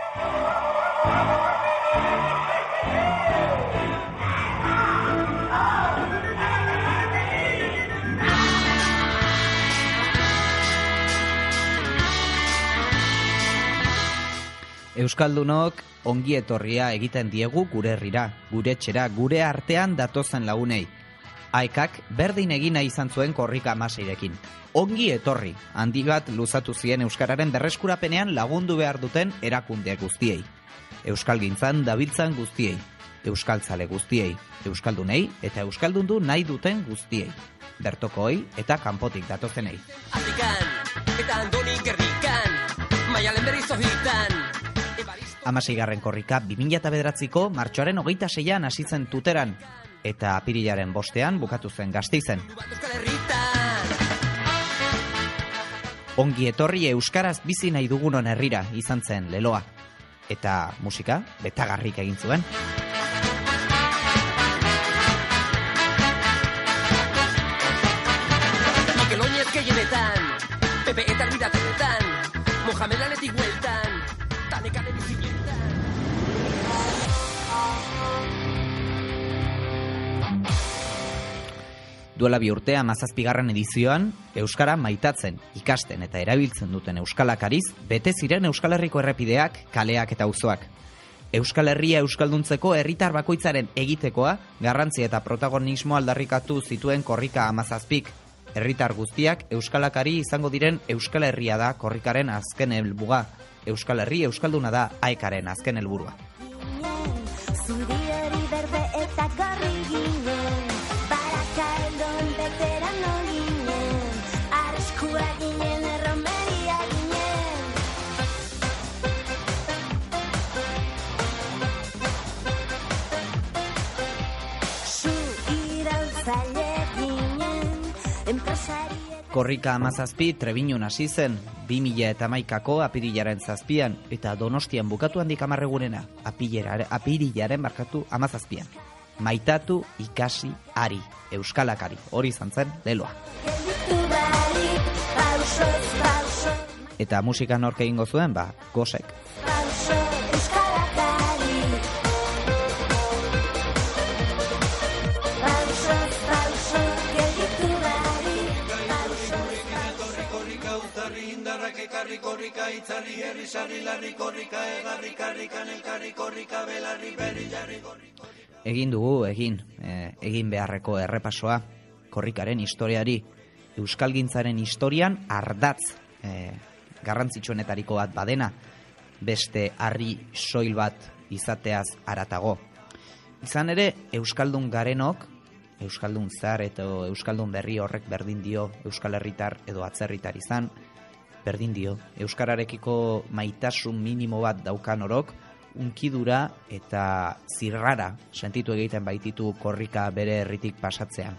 Euskaldunok ongi etorria egiten diegu gure herrira, gure etxera, gure artean datozen lagunei. Aekak berdin egina izan zuen korrika amaseirekin. Ongi etorri, handi bat luzatu zien euskararen berreskurapenean lagundu behar duten erakunde guztiei. Euskalgintzan dabiltzan guztiei, euskaltzale guztiei, euskaldunei eta euskaldundu nahi duten guztiei. Bertokoei eta kanpotik datozenei. Afrikan eta Andoni Gernikan, Maialen berriz ohitan. Hamaseigarren korrika bi mila bederatziko martxoaren hogeita seian hasi zen Tuteran eta apirilaren bostean bukatu zen Gasteizen. Ongi etorri euskaraz bizi nahi dugunon herrira izan zen leloa. Eta musika betagarrik egin zuen. Mikel Oñez gehienetan, Pepe eta Erbidatenetan, Mohamed Aletik hueltan, Tanekaren bizietan. Duela bi urte hamazazpigarren edizioan, euskara maitatzen, ikasten eta erabiltzen duten euskalakariz, bete ziren Euskal Herriko errepideak, kaleak eta auzoak. Euskal Herria euskalduntzeko herritar bakoitzaren egitekoa, garrantzia eta protagonismo aldarrikatu zituen korrika hamazazpik. Herritar guztiak euskalakari izango diren Euskal Herria da korrikaren azken helbuga. Euskal Herri euskalduna da Aekaren azken helburua. Zuriari berde eta gorri ginen, baraka eldon veterano ginen, arriskua ginen, erromeria ginen. Zu iraultzaile ginen, enpresari. Korrika hamazazpi Trebiñun hasi zen, bi mila eta hamaikako apirilaren zazpian, eta Donostian bukatu handik hamarregunena, apirilaren barkatu hamazazpian. Maitatu, ikasi, ari, euskalakari, hori izan zen leloa. Eta musika nork egingo zuen, ba, Gosek. Ekarri korrika itzari herri sarri larri korrika egarri karrikan elkarri korrika belarri berri jarri korri. Egin dugu, egin, e, egin beharreko errepasoa korrikaren historiari, euskalgintzaren historian ardatz e, garrantzitsuenetariko bat badena, beste harri soil bat izateaz haratago. Izan ere, euskaldun garenok, euskaldun zar eta euskaldun berri horrek berdin dio euskal herritar edo atzerritar izan, berdin dio, euskararekiko maitasun minimo bat daukan orok, unkidura eta zirrara sentitu egiten baititu korrika bere herritik pasatzean.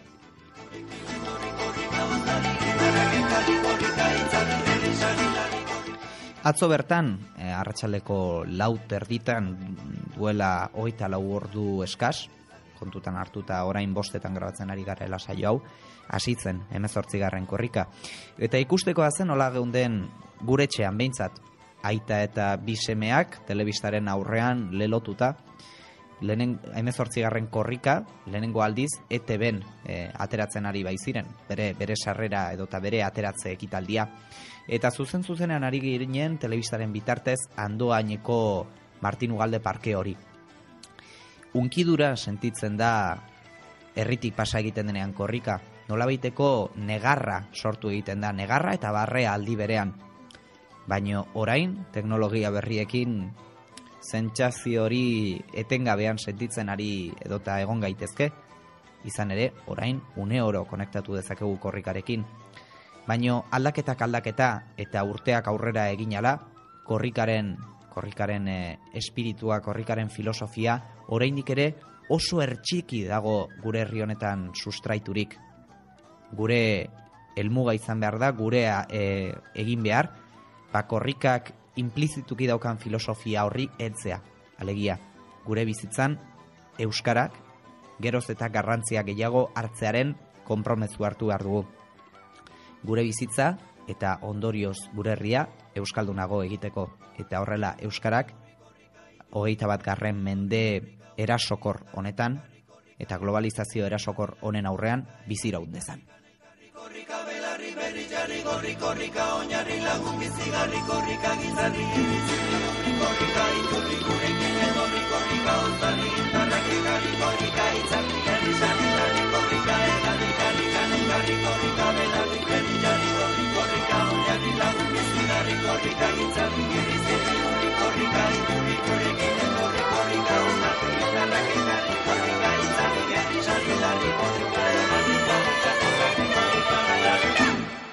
Atzo bertan, eh, arratsaldeko lau terditan duela hogeita lau ordu eskas, kontutan hartuta orain bostetan grabatzen ari garela saio hau, hasitzen hemezortzigarren korrika. Eta ikustekoa zen hola geunden gure etxean behintzat, aita eta bi semeak telebistaren aurrean lelotuta, lehenen hemezortzigarren korrika, lehenengo aldiz, E T Ben e, ateratzen ari baiziren, bere, bere sarrera edota bere ateratze ekitaldia. Eta zuzen zuzenean ari ginen telebistaren bitartez Andoaineko Martin Ugalde parke hori. Unkidura sentitzen da herritik pasa egiten denean korrika, nolabaiteko negarra sortu egiten da, negarra eta barrea aldi berean. Baino orain, teknologia berriekin sentsazio hori etengabean sentitzen ari edota egon gaitezke, izan ere, orain une oro konektatu dezakegu korrikarekin. Baino aldaketak aldaketa eta urteak aurrera eginala, korrikaren korrikaren e, espiritua, korrikaren filosofia, oraindik ere oso ertxiki dago gure herri honetan sustraiturik. Gure helmuga izan behar da, gure e, egin behar, ba, korrikak implizituki daukan filosofia horri heltzea. Alegia, gure bizitzan euskarak geroz eta garrantzia gehiago hartzearen konpromezu hartu behar dugu. Gure bizitza eta ondorioz gure herria euskaldunago egiteko. Eta horrela euskarak hogeita bat garren mende erasokor honetan eta globalizazio erasokor honen aurrean biziraut dezan. Korrika belarri berri jarri gorri korrika oinarri lagun bizigarri korrika gizarri korrika iturri gurekin edorri korrika onzarri indarrak egarri korrika itzarri herri sarri larri korrika egarri karrika nengarri korrika belarri berri jarri gorri korrika oinarri lagun bizigarri korrika gizarri herri zirri korrika iturri gurekin edorri korrika onzarri indarrak egarri korrika itzarri herri sarri larri korrika egarri karrika nengarri korrika belarri.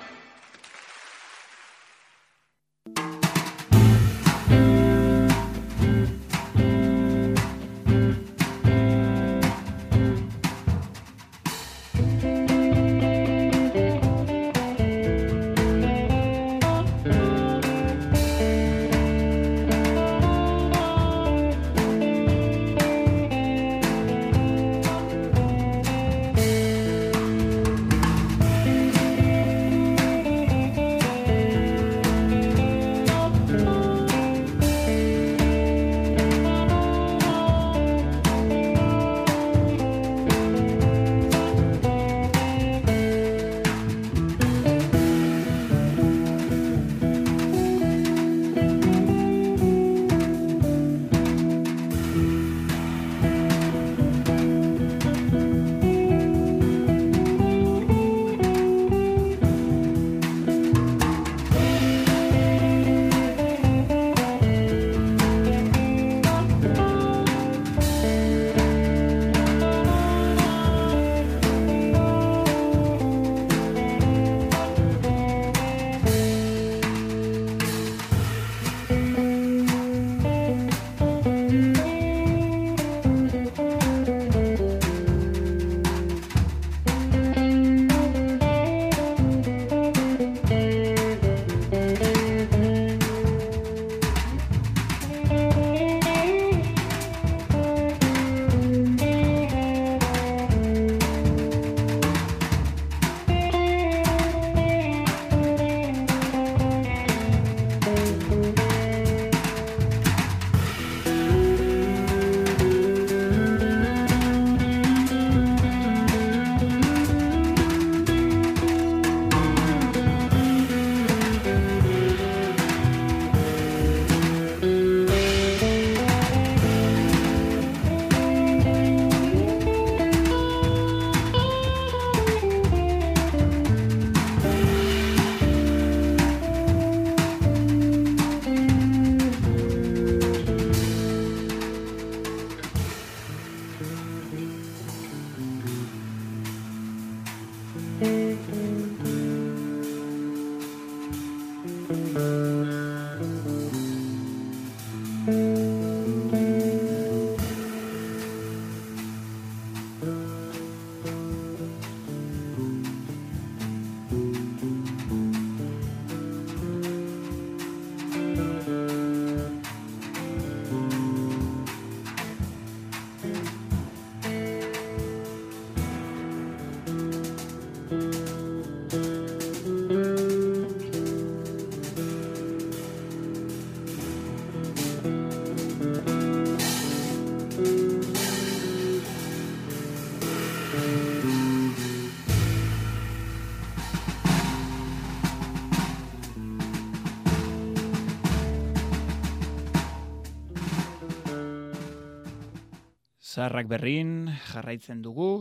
Zaharrak berrin jarraitzen dugu,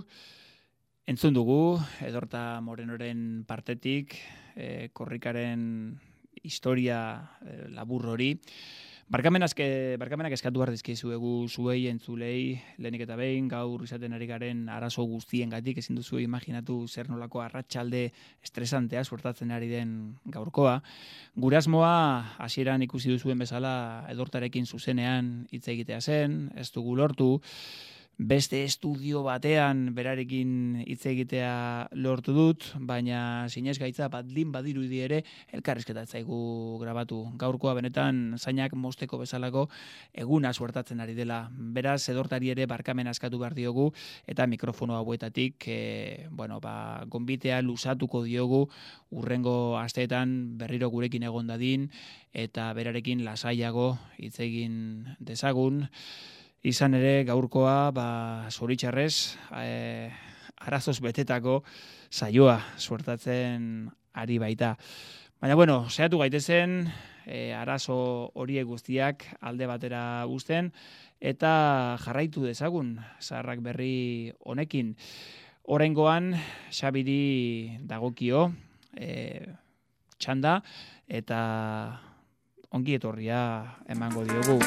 entzun dugu, Edorta Morenoren partetik, e, korrikaren historia e, labur hori, Barkamenak barkamenak eskatu behar dizkizuegu zuei entzulei, lehenik eta behin, gaur izaten ari garen arazo guztiengatik ezin duzu imaginatu zer nolako arratsalde estresantea suertatzen ari den gaurkoa. Gure asmoa hasieran ikusi duzuen bezala edortarekin zuzenean hitz egitea zen, ez dugu lortu. Beste estudio batean berarekin hitz egitea lortu dut, baina sinesgaitza badlin badirudi ere elkarrizketa ez zaigu grabatu. Gaurkoa benetan zainak mosteko bezalako eguna suertatzen ari dela. Beraz, edortari ere barkamena eskatu behar diogu eta mikrofono hauetatik e, bueno, ba, gonbitea luzatuko diogu urrengo asteetan berriro gurekin egon dadin eta berarekin lasaiago hitz egin dezagun. Izan ere gaurkoa ba zoritxarrez e, arazoz betetako saioa suertatzen ari baita. Baina bueno, saiatu gaitezen e, arazo horiek guztiak alde batera uzten eta jarraitu dezagun zaharrak berri honekin. Oraingoan Xabiri dagokio e, txanda eta ongi etorria emango diogu.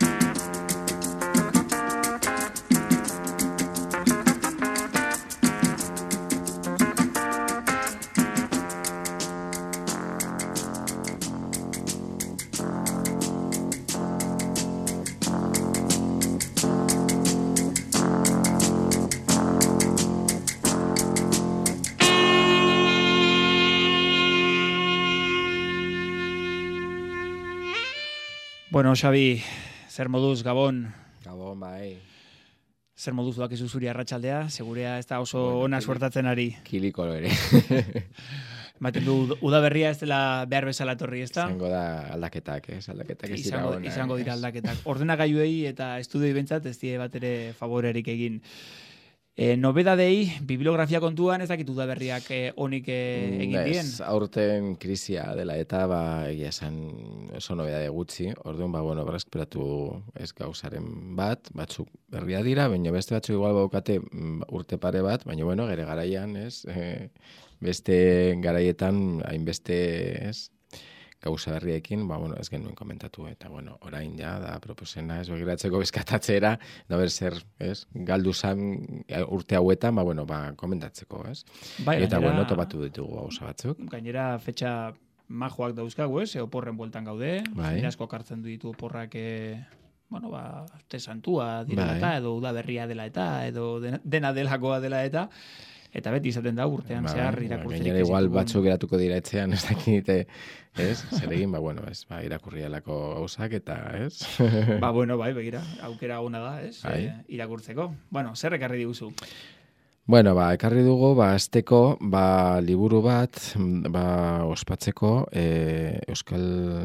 Bueno, Xabi, zer moduz, Gabon? Gabon, bai. Zer moduz doak izu zuri arratsaldea? Segurea ez da oso bueno, ona suertatzen ari. Kiliko ere. Baten du, udaberria ez dela behar bezala torri, ez da? Izango da aldaketak, ez? Aldaketak ez dira ona. Izango dira aldaketak. Ordenagailuei eta estudioi bentsat ez die bat ere favorerik egin. E, nobedadei, bibliografia kontuan ez dakit udaberriak e, onik e, egin dien? Ez, aurten krisia dela eta ba, egia esan oso nobedade gutxi. Orduan, ba, bueno, berresperatu ez gauzaren bat, batzuk berria dira, baina beste batzuk igual baukate urte pare bat, baina bueno, gere garaian, ez? E, beste garaietan, hainbeste, ez? Gauza berriekin, ba, bueno, ez genuen komentatu, eta, bueno, orain ja, da, proposena, ez begiratzeko bizkatatzera, da ber zer, ez, galdu zan urte hauetan, ba, bueno, ba, komentatzeko, ez? Bai, eta, gainera, bueno, topatu ditugu gauza batzuk. Gainera, fetxa majoak dauzkagu, ez, oporren bueltan gaude, bai. Asko kartzen du ditu oporrak, e, bueno, ba, te santua direla bai. Eta, edo udaberria dela eta, edo dena delakoa dela eta, eta beti izaten da urtean ba, zehar irakurtzerik. Gainera igual batzuk geratuko dira etxean, ez dakite, ez? Zer egin, ba, bueno, ez, ba, irakurrialako gauzak eta, ez? Ba, bueno, bai, begira, aukera ona da, ez? Bai. E, irakurtzeko. Bueno, zer ekarri diguzu? Bueno, ba, ekarri dugu, ba, azteko, ba, liburu bat, ba, ospatzeko, e, Euskal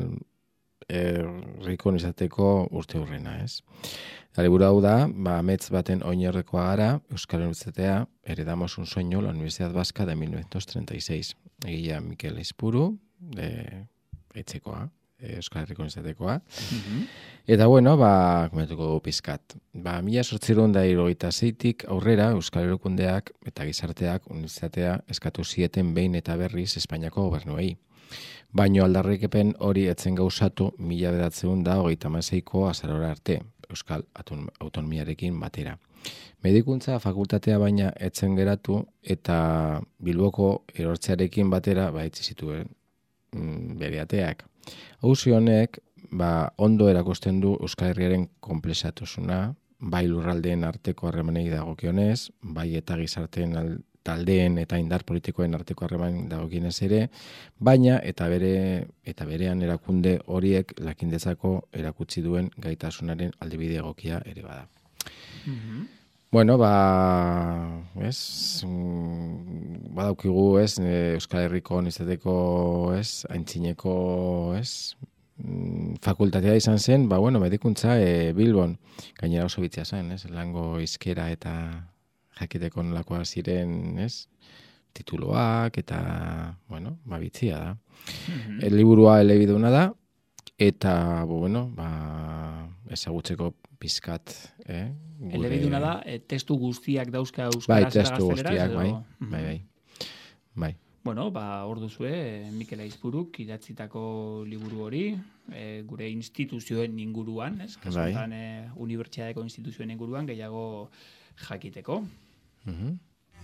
Herrikon izateko urte hurrena, ez? Da, liburu hau da, ba, amets baten oinorrekoa gara, Euskal Universitatea, heredamos un sueño, la Universidad Vasca de mil novecientos treinta y seis. Egia Mikel Izpuru, de etxekoa, Euskal Herriko Universitatekoa. Uh-huh. Eta, bueno, ba, komentuko dugu pizkat. Ba, mila sortzirun da hirurogeita zeitik aurrera, Euskal Herrikundeak eta gizarteak Universitatea eskatu zieten behin eta berriz Espainiako gobernuei. Baino aldarrikepen hori etzen gauzatu mila bedatzeun da hogeita hamaseiko azarora arte, Euskal Autonomiarekin batera. Medikuntza fakultatea baina etzen geratu eta Bilboko erortzearekin batera ba itzi zituen mm, bere ateak. Auzi honek ba, ondo erakusten du Euskal Herriaren konplexatasuna, bai lurraldeen arteko harremanei dagokionez, bai eta gizarteen al, taldeen eta indar politikoen arteko harreman dagokionez ere, baina eta bere eta berean erakunde horiek lakindetzako erakutsi duen gaitasunaren aldebide egokia ere bada. Uh-huh. Bueno, ba, ez, badaukigu, ez, Euskal Herriko Unibertsitateko, ez, aintzineko, ez, fakultatea izan zen, ba, bueno, medikuntza e, Bilbon, gainera oso bitzia zen, ez, lango izkera eta jakiteko nolakoa ziren, ez, tituloak eta, bueno, ba, bitzia da. Mm-hmm. El liburua elebiduna da, eta, bueno, ba, ezagutzeko pizkat, eh? Gure... Elebiduna da, e, testu guztiak dauzka euskaraz bai, eta testu gazteleraz? Guztiak, edo... bai, bai, bai, bai. Bueno, ba, hor duzue, Mikel Aizpuruk idatzitako liburu hori, e, gure instituzioen inguruan, ez? Kasuntan, bai. e, unibertsitateko instituzioen inguruan, gehiago jakiteko. Mhm.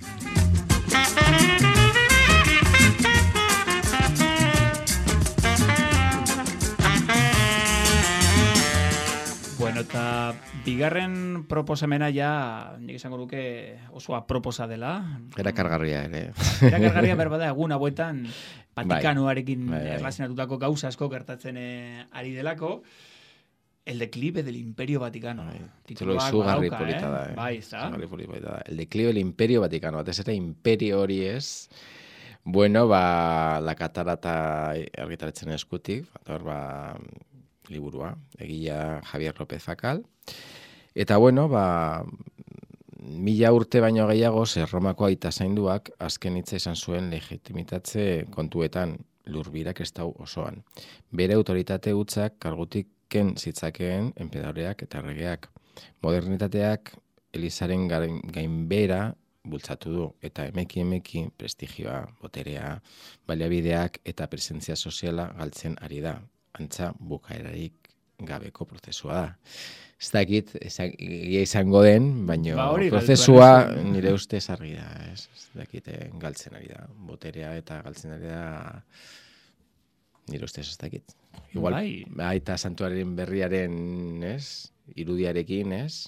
Bueno, eta bigarren proposamena ja, nik esango nuke oso aproposa dela. Erakargarria ere. Erakargarria berbada egun hauetan Vatikanoarekin bai, bai. erlazionatutako gauza asko gertatzen eh, ari delako. El declive del Imperio Vaticano. Titulo izugarri polita da. Eh? Bai, ez da. Polita da. El declive del Imperio Vaticano. Batez ere imperio hori ez. Bueno, ba, la katarata argitaratzen eskutik. Bator, ba, liburua, egia Javier López Fakal. Eta bueno, ba, mila urte baino gehiago, zer Romako aita zainduak, azken hitza izan zuen legitimitatze kontuetan lurbirak ez dau osoan. Bere autoritate hutzak kargutik ken zitzakeen enpedadoreak eta erregeak. Modernitateak Elizaren gainbera bultzatu du, eta emeki emeki prestigioa, boterea, baliabideak eta presentzia soziala galtzen ari da. Antza bukaerarik gabeko prozesua da. Ez dakit, egia izango den, baina ba, prozesua nire ustez argi da. Ez, ez dakit, galtzen ari da. Boterea eta galtzen ari da nire ustez ez dakit. Igual, bai. Aita santuaren berriaren, ez, irudiarekin, ez.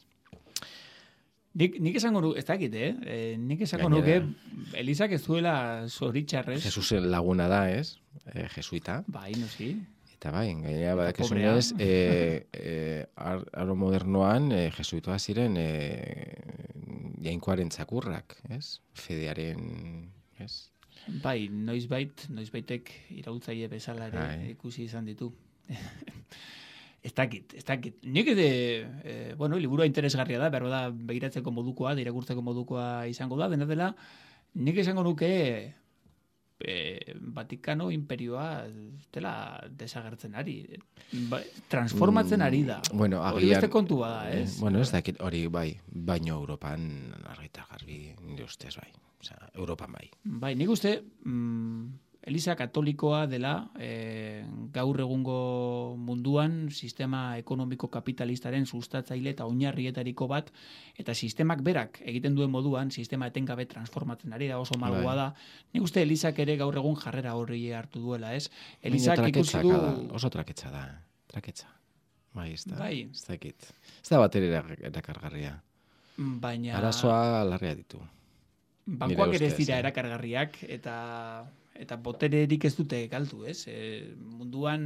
Nik, nik esango nuke, ez dakit, eh? E, nik esango nuke, Elizak ez duela zoritxarrez. Jesusen laguna da, ez? E, jesuita. Bai, no, si. Eta bai, gainera badakizunez, e, e, ar, aro modernoan e, jesuitoa ziren e, jainkoaren txakurrak, ez? Fedearen, ez? Bai, noizbait, noizbaitek irautzaile bezala ere bai. Ikusi izan ditu. Ez dakit, ez dakit. Nik ere, e, bueno, liburua interesgarria da, berro da, begiratzeko modukoa, irakurtzeko modukoa izango da, dena dela, nik esango nuke e, Vatikano imperioa dela desagertzen ari. Ba, transformatzen ari da. Mm, bueno, hori beste kontua da, ez? Eh, bueno, ez dakit, hori bai, baino Europan argita garbi, nire ustez bai. Osea, Europan bai. Bai, nik uste, mm, Eliza katolikoa dela e, gaur egungo munduan sistema ekonomiko kapitalistaren sustatzaile eta oinarrietariko bat, eta sistemak berak egiten duen moduan, sistema etengabe transformatzen ari da, oso malgoa da. Nik uste Elizak ere gaur egun jarrera hori hartu duela, ez? Elizak ikusi du... Oso traketza da, traketza. Bai, ez da, bai. Ez dakit. Ez da bateri erakargarria. Baina... Arazoa larria ditu. Bankoak ere ez dira erakargarriak, eta... eta botererik ez dute galdu, ez? E, munduan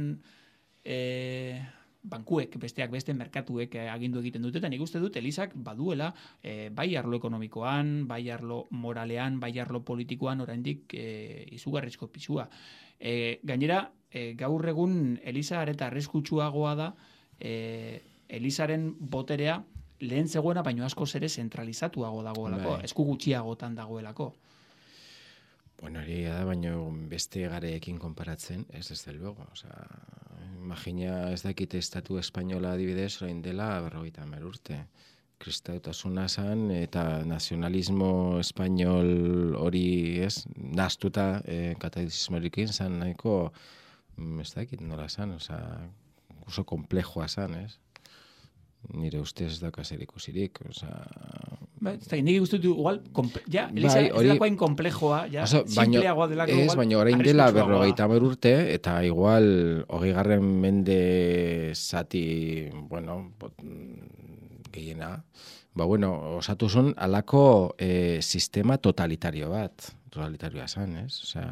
e, bankuek, besteak beste merkatuek agindu egiten dute, eta nik uste dut Elizak baduela e, bai arlo ekonomikoan, bai arlo moralean, bai arlo politikoan oraindik e, izugarrizko pisua. E, gainera, e, gaur egun Eliza areta arriskutsuagoa da, e, Elizaren boterea lehen zegoena, baino askoz ere zentralizatuago dagoelako, esku gutxiagotan dagoelako. Bueno, hori da, baina beste gareekin konparatzen, ez ez del luego. O sea, imagina ez dakite estatu espainola adibidez, orain dela berrogeita hamar urte. Kristautasuna zan eta nazionalismo espainol hori ez, naztuta eh, katalizismorekin zan nahiko, ez dakit nola zan, o sea, oso komplejoa zan, ez? Nire ustez ez dauka zer ikusirik, o sea... Ba, ez da, nire uste du, igual, ja, Eliza ez dakoa inkomplejoa, ja, simpleagoa delako, igual... Ez, baina orain dela berrogeita hamar urte, eta igual, hogei garren mende zati, bueno, bot, gehiena, ba, bueno, osatu zon, alako eh, sistema totalitario bat, totalitarioa zan, ez? Osea,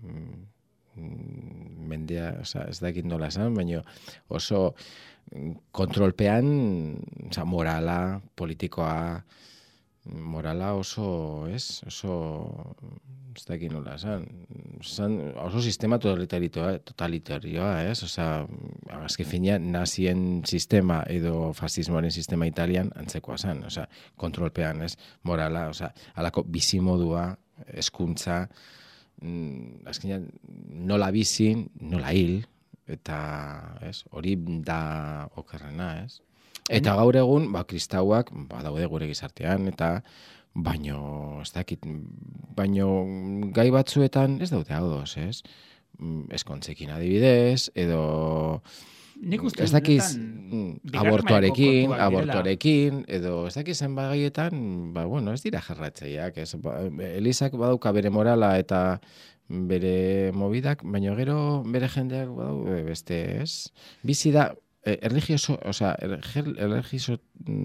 mendea, osea, ez dakit nola zan, baina oso... kontrolpean, oza, morala, politikoa, morala oso, ez, oso, ez da ekin nola, zan, zan, oso sistema totalitarioa, totalitarioa, ez, oza, azken fina, nazien sistema edo fascismoaren sistema italian antzekoa zan, oza, kontrolpean, ez, morala, oza, alako bizimodua, hezkuntza, azken nola bizi, nola hil, eta, ez, hori da okerrena, ez? Eta gaur egun, ba, kristauak, badaude gure gizartean, eta baino, ez dakit, baino gai batzuetan ez daude ados, ez? Eskontzekin adibidez, edo Nik uste ez dakiz honetan, abortuarekin, bigarren mailako abortuarekin, edo ez dakiz zenbat gaietan, ba, bueno, ez dira jarratzeiak, ez? Ba, Elizak badauka bere morala eta bere mobidak, baina gero bere jendeak badau beste, ez? Bizi da, eh, erligioso, osea, erligioso,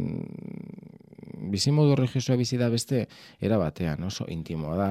mm, bizimodu erligiosoa bizi da beste era batean, oso intimoa da,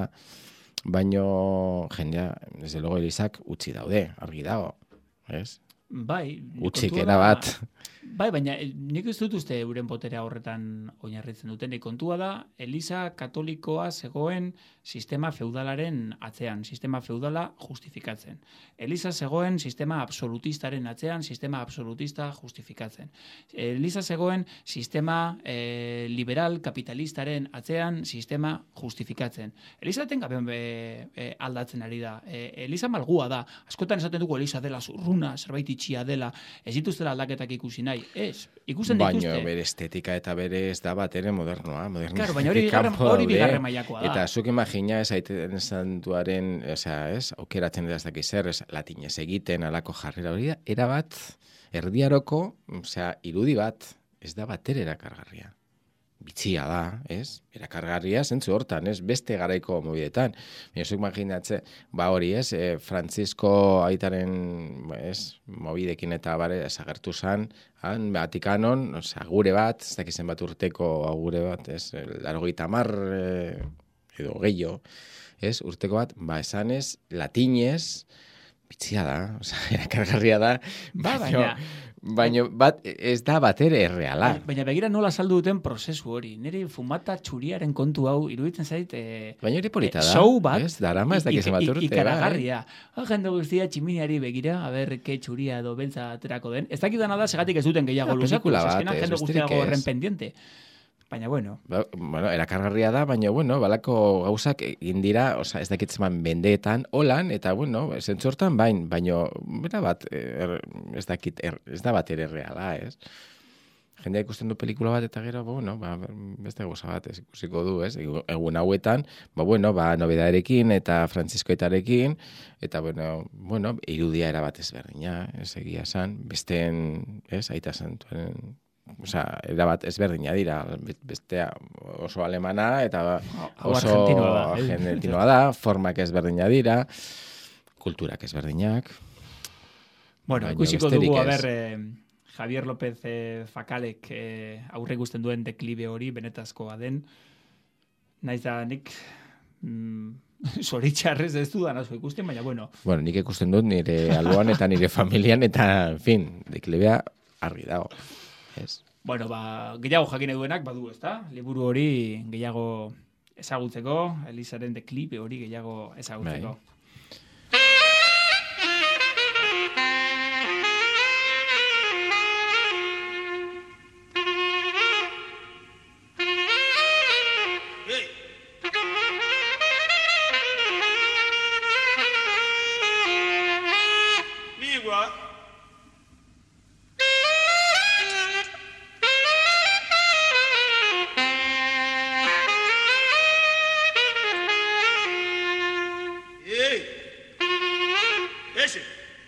baino jendea, desde luego Elizak utzi daude, argi dago, ez? Bai, Utzik kontua era da- bat. Bai, baina eh, nik ez dut uste euren boterea horretan oinarritzen duten. Nik kontua da, Eliza katolikoa zegoen sistema feudalaren atzean, sistema feudala justifikatzen. Eliza zegoen sistema absolutistaren atzean, sistema absolutista justifikatzen. Eliza zegoen sistema eh, liberal kapitalistaren atzean, sistema justifikatzen. Eliza etengabe e, e, aldatzen ari da. E, Eliza malgua da. Askotan esaten dugu Eliza dela zurruna, zerbait itxia dela, ez dituztela aldaketak ikusi nahi. Ez, ikusten Baina dituzte. bere estetika eta bere ez da bat ere modernoa. modernitate Claro, baina hori bigarren- kanpo hori daude. bigarren mailakoa da. Eta zuk imagina ez aiten santuaren, osea, ez, aukeratzen dira ez dakiz zer, ez, latinez egiten, alako jarrera hori da, erabat, erdiaroko, osea, irudi bat, ez da batere erakargarria. Bitxia da, ez? Erakargarria zentzu hortan, ez? Beste garaiko mobidetan. Baina zuk imaginatze, ba hori, ez? E, Frantzisko aitaren, ez? Mobidekin eta bare, esagertu zan, han, Vatikanon, osea, agure bat, ez dakizen bat urteko agure bat, ez? Larogeita hamar, e, edo gehiago, ez? Urteko bat, ba, esanez, latinez, bitxia da, osea, erakargarria da, Ba, baino, baina- baino bat, ez da bat ere erreala. Baina begira nola saldu duten prozesu hori. Nire fumata txuriaren kontu hau iruditzen zait eh, Baina hori polita eh, da, show bat, ez? Darama ez dakiz ik- bat ik- urte, ikaragarria. Ah, jende guztia tximiniari begira, a ber, ke txuria edo beltza aterako den. Ez dakidana da, segatik ez duten gehiago Ja, luzatu. pelikula bat, Azkenan ez, jende besterik guztiago ez. horren pendiente. Baina, bueno, Ba, bueno, erakargarria da, baina, bueno, balako gauzak egin dira, oza, ez dakitzeman bendeetan, holan, eta, bueno, zentzortan bain, baina, bera bat, er, ez dakit, er, ez da bat ere reala, ez? Jendea ikusten du pelikula bat, eta gero, bueno, ba, beste gauza bat, ez ikusiko du, ez? Egun hauetan, ba, bueno, ba, nobedarekin, eta frantziskoetarekin, eta, bueno, bueno, irudia erabat ezberdina, ez egia san, besteen, ez, aita santuaren, osea, erabat ezberdina dira, bestea oso alemana eta Hau oso argentinoa da, eh? argentinoa da, formak ezberdina dira, kulturak ezberdinak. bueno, Baina ikusiko besterik dugu, a ez. ber, eh, Javier López eh, Fakalek eh, aurre ikusten duen deklibe hori benetazkoa den. Naiz da nik mm, zoritxarrez ez dudan asko ikusten, baina bueno, Bueno, nik ikusten dut nire alboan eta nire familian eta, en fin, deklibea argi dago. Ez. Bueno, ba, gehiago jakine duenak badu, ezta? Liburu hori gehiago ezagutzeko, Elizaren deklibe hori gehiago ezagutzeko. Bai. Ligua. Ei. Ese.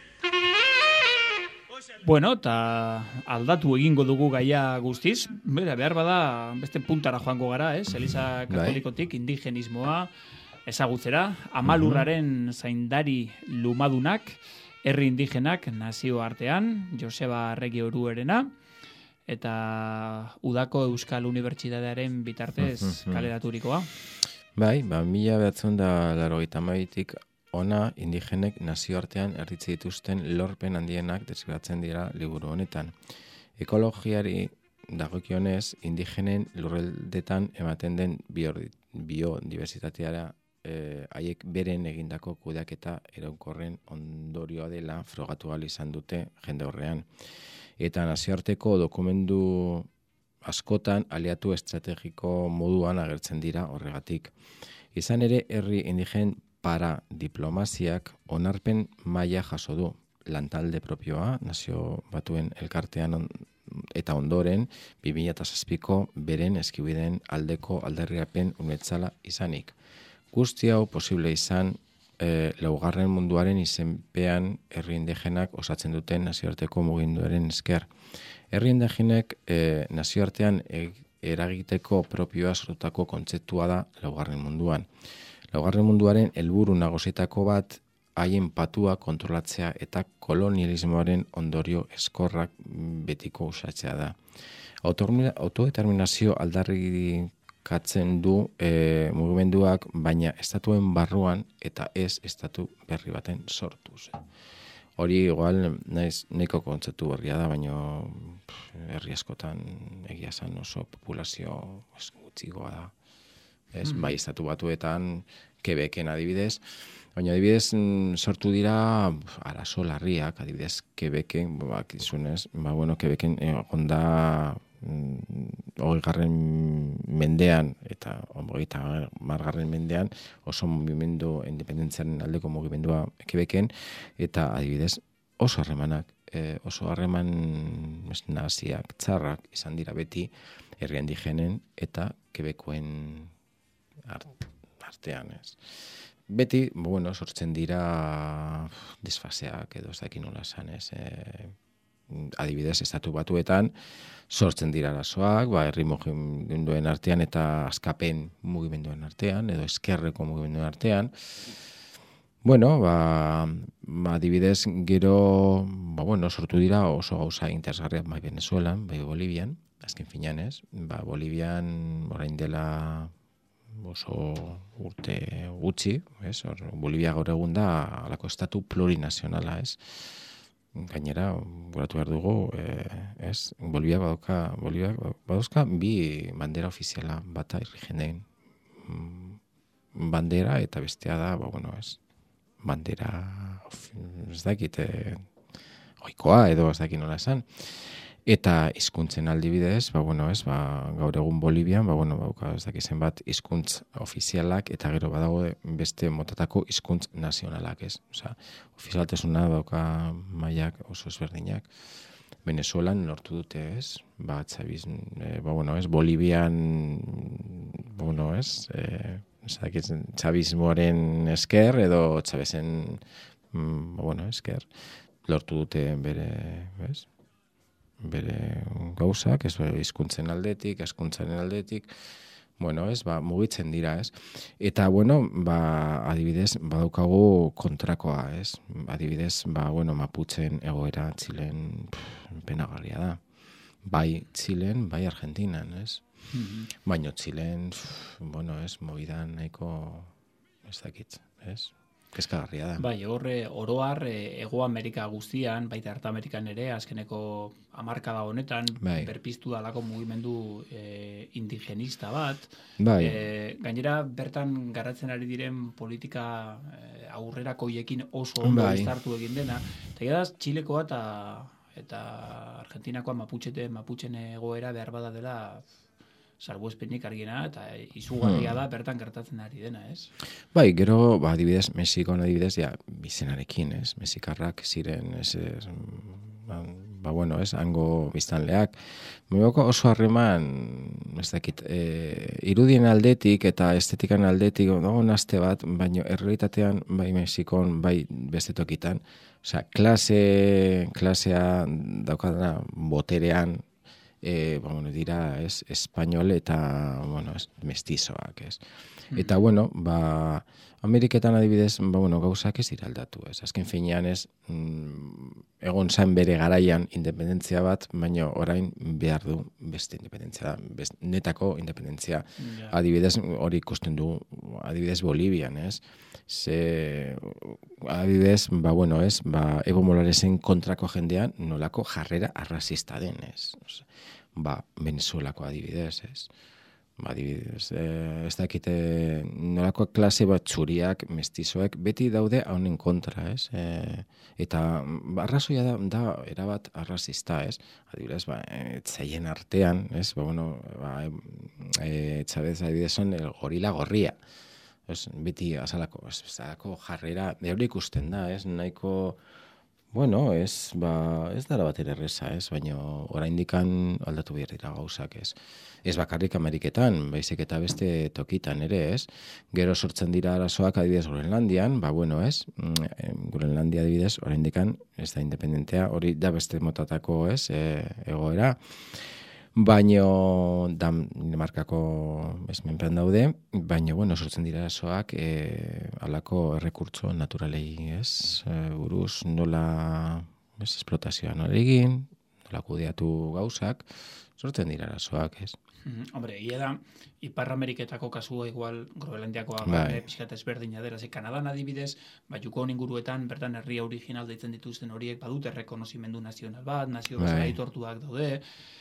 Bueno, eta aldatu egingo dugu gaia guztiz, bera, behar bada beste puntara joango gara, ez? Eliza katolikotik indigenismoa ezagutzera, amalurraren zaindari lumadunak, herri indigenak nazio artean, Joseba Arregi Oruerena, eta Udako Euskal Unibertsitatearen bitartez kaleraturikoa. Bai, ba, mila behatzen da larogeita hamabitik ona indigenek nazioartean erditze dituzten lorpen handienak deskribatzen dira liburu honetan. Ekologiari dagokionez indigenen lurraldetan ematen den biodiversitateara eh, haiek beren egindako kudeaketa eraunkorren ondorioa dela frogatu ahal izan dute jende horrean. Eta nazioarteko dokumentu askotan aliatu estrategiko moduan agertzen dira horregatik. Izan ere, herri indigen para diplomaziak onarpen maila jaso du. Lantalde propioa, nazio batuen elkartean on, eta ondoren bi mila zazpiko beren eskubideen aldeko aldarrikapen unibertsala izanik. Guzti hau posible izan e, laugarren munduaren izenpean herri indigenak osatzen duten nazioarteko mugimenduaren esker. Herri indigenek e, nazioartean e, eragiteko propioa sortutako kontzeptua da laugarren munduan. Laugarren munduaren helburu nagusietako bat haien patua kontrolatzea eta kolonialismoaren ondorio eskorrak betiko usatzea da. Autodeterminazio aldarrikatzen du e, mugimenduak, baina estatuen barruan eta ez estatu berri baten sortuz. Hori igual naiz nahiko kontzeptu berria da, baina herri askotan egia esan oso populazio gutxigoa da. Ez, mm. Bai, estatu batuetan, Quebecen adibidez, baina adibidez sortu dira arazo larriak, adibidez Quebecen, bak izunez, ba bueno, Quebecen onda hogeigarren mendean eta hogeita hamargarren mendean oso mugimendu independentziaren aldeko mugimendua Quebecen, eta adibidez oso harremanak, eh, oso harreman naziak, txarrak izan dira beti herri indigenen eta Quebecoen artean, ez. Beti, bueno, sortzen dira disfaseak edo ez dakin nola esan, ez. E, adibidez, estatu batuetan sortzen dira arazoak, ba, herri mugimenduen artean eta askapen mugimenduen artean, edo eskerreko mugimenduen artean. Bueno, ba, ba adibidez, gero, ba, bueno, sortu dira oso gauza interesgarriak bai Venezuelan, bai Bolivian, azken finean, ez. Ba, Bolivian orain dela oso urte gutxi, ez? Or, Bolivia gaur egun da alako estatu plurinazionala, ez? Gainera, goratu behar dugu, eh, ez? Bolivia badoka, Bolivia badozka bi bandera ofiziala, bata irrigendein bandera eta bestea da, ba, bueno, ez? Bandera, ez dakit, eh, oikoa edo ez dakit nola esan. Eta hizkuntzen aldibidez, ba, bueno, ez, ba, gaur egun Bolivian, ba, bueno, bauka, ez dakit zenbat hizkuntz ofizialak eta gero badago beste motatako hizkuntz nazionalak, ez? Osea, ofizialtasuna dauka mailak oso ezberdinak. Venezuelan lortu dute, ez? Ba, txabiz, e, ba, bueno, ez, Bolivian, ba, bueno, ez, e, ez dakit, txabismoaren esker edo txabezen, mm, ba, bueno, esker, lortu dute bere, ez? bere gauzak, ez hizkuntzen aldetik, hizkuntzaren aldetik, bueno, ez, ba, mugitzen dira, ez. Eta, bueno, ba, adibidez, badaukagu kontrakoa, ez. Adibidez, ba, bueno, Mapuchen egoera Txilen penagarria da. Bai Txilen, bai Argentinan, ez. Mm-hmm. Baina Txilen, bueno, ez, mogidan nahiko, ez dakit, ez. Kezkagarria da. Bai, horre oroar Hego Amerika guztian, baita Erta Amerikan ere, azkeneko hamarkada honetan, bai, berpiztu dalako mugimendu e, indigenista bat. Bai. E, gainera, bertan garatzen ari diren politika e, aurrerakoiekin oso ondo bai, izartu egin dena. Eta edaz, Txilekoa eta, eta Argentinakoa Mapuchete, Mapuchen egoera behar bada dela salbuespenik argiena eta izugarria da bertan gertatzen ari dena, ez? Bai, gero, ba, adibidez, Mexikon adibidez, ja, bizenarekin, ez? Mexikarrak ziren, ez, ez, ba, ba, bueno, ez, hango biztanleak. Mugoko oso harreman, ez dakit, e, irudien aldetik eta estetikan aldetik, dago nazte bat, baina errealitatean, bai Mexikon, bai beste tokitan, osea, klase, klasea daukadana boterean, E, ba, bueno, dira, ez, espainol eta, bueno, ez, mestizoak, ez. Eta, bueno, ba, Ameriketan adibidez, ba, bueno, gauzak ez dira aldatu, ez. Azken finean, ez, mm, egon zain bere garaian independentzia bat, baina orain behar du beste independentzia, best, netako independentzia. Yeah. Adibidez, hori ikusten du, adibidez Bolivian, ez. Ze, adibidez, ba, bueno, ez, ba, Evo Moralesen kontrako jendean nolako jarrera arrazista den, ez. Osa, ba, Venezuelako adibidez, ez. Ba, adibidez, eh, ez dakite nolako klase bat txuriak, mestizoek, beti daude haunen kontra, ez. E, eta ba, arrazoia da, da erabat arrazista, ez. Adibidez, ba, etzaien artean, ez, ba, bueno, ba, e, Chavez adibidez son el gorila gorria. Ez, beti azalako, azalako jarrera, hori ikusten da, ez, nahiko, Bueno, ez, ba, ez dara bat ere erreza, ez, baina oraindikan aldatu behar dira gauzak, ez. Ez bakarrik Ameriketan, baizik eta beste tokitan ere, ez. Gero sortzen dira arazoak adibidez Groenlandian, ba, bueno, ez, Groenlandia adibidez oraindikan ez da independentea, hori da beste motatako, ez, e, egoera. Baino Danimarkako esmenpean daude, baino bueno, sortzen dira arazoak e, alako errekurtso naturalei, ez? E, buruz nola ez esplotazioa nola egin, nola kudeatu gauzak, sortzen dira arazoak, ez? Mm, hombre, ia da, Ipar Ameriketako kasua igual Groenlandiakoa bai. pixkat ezberdina dela, ze Kanadan adibidez, ba, Yukon inguruetan, bertan herria original deitzen dituzten horiek badute errekonozimendu nazional bat, nazio Bai. bezala aitortuak daude,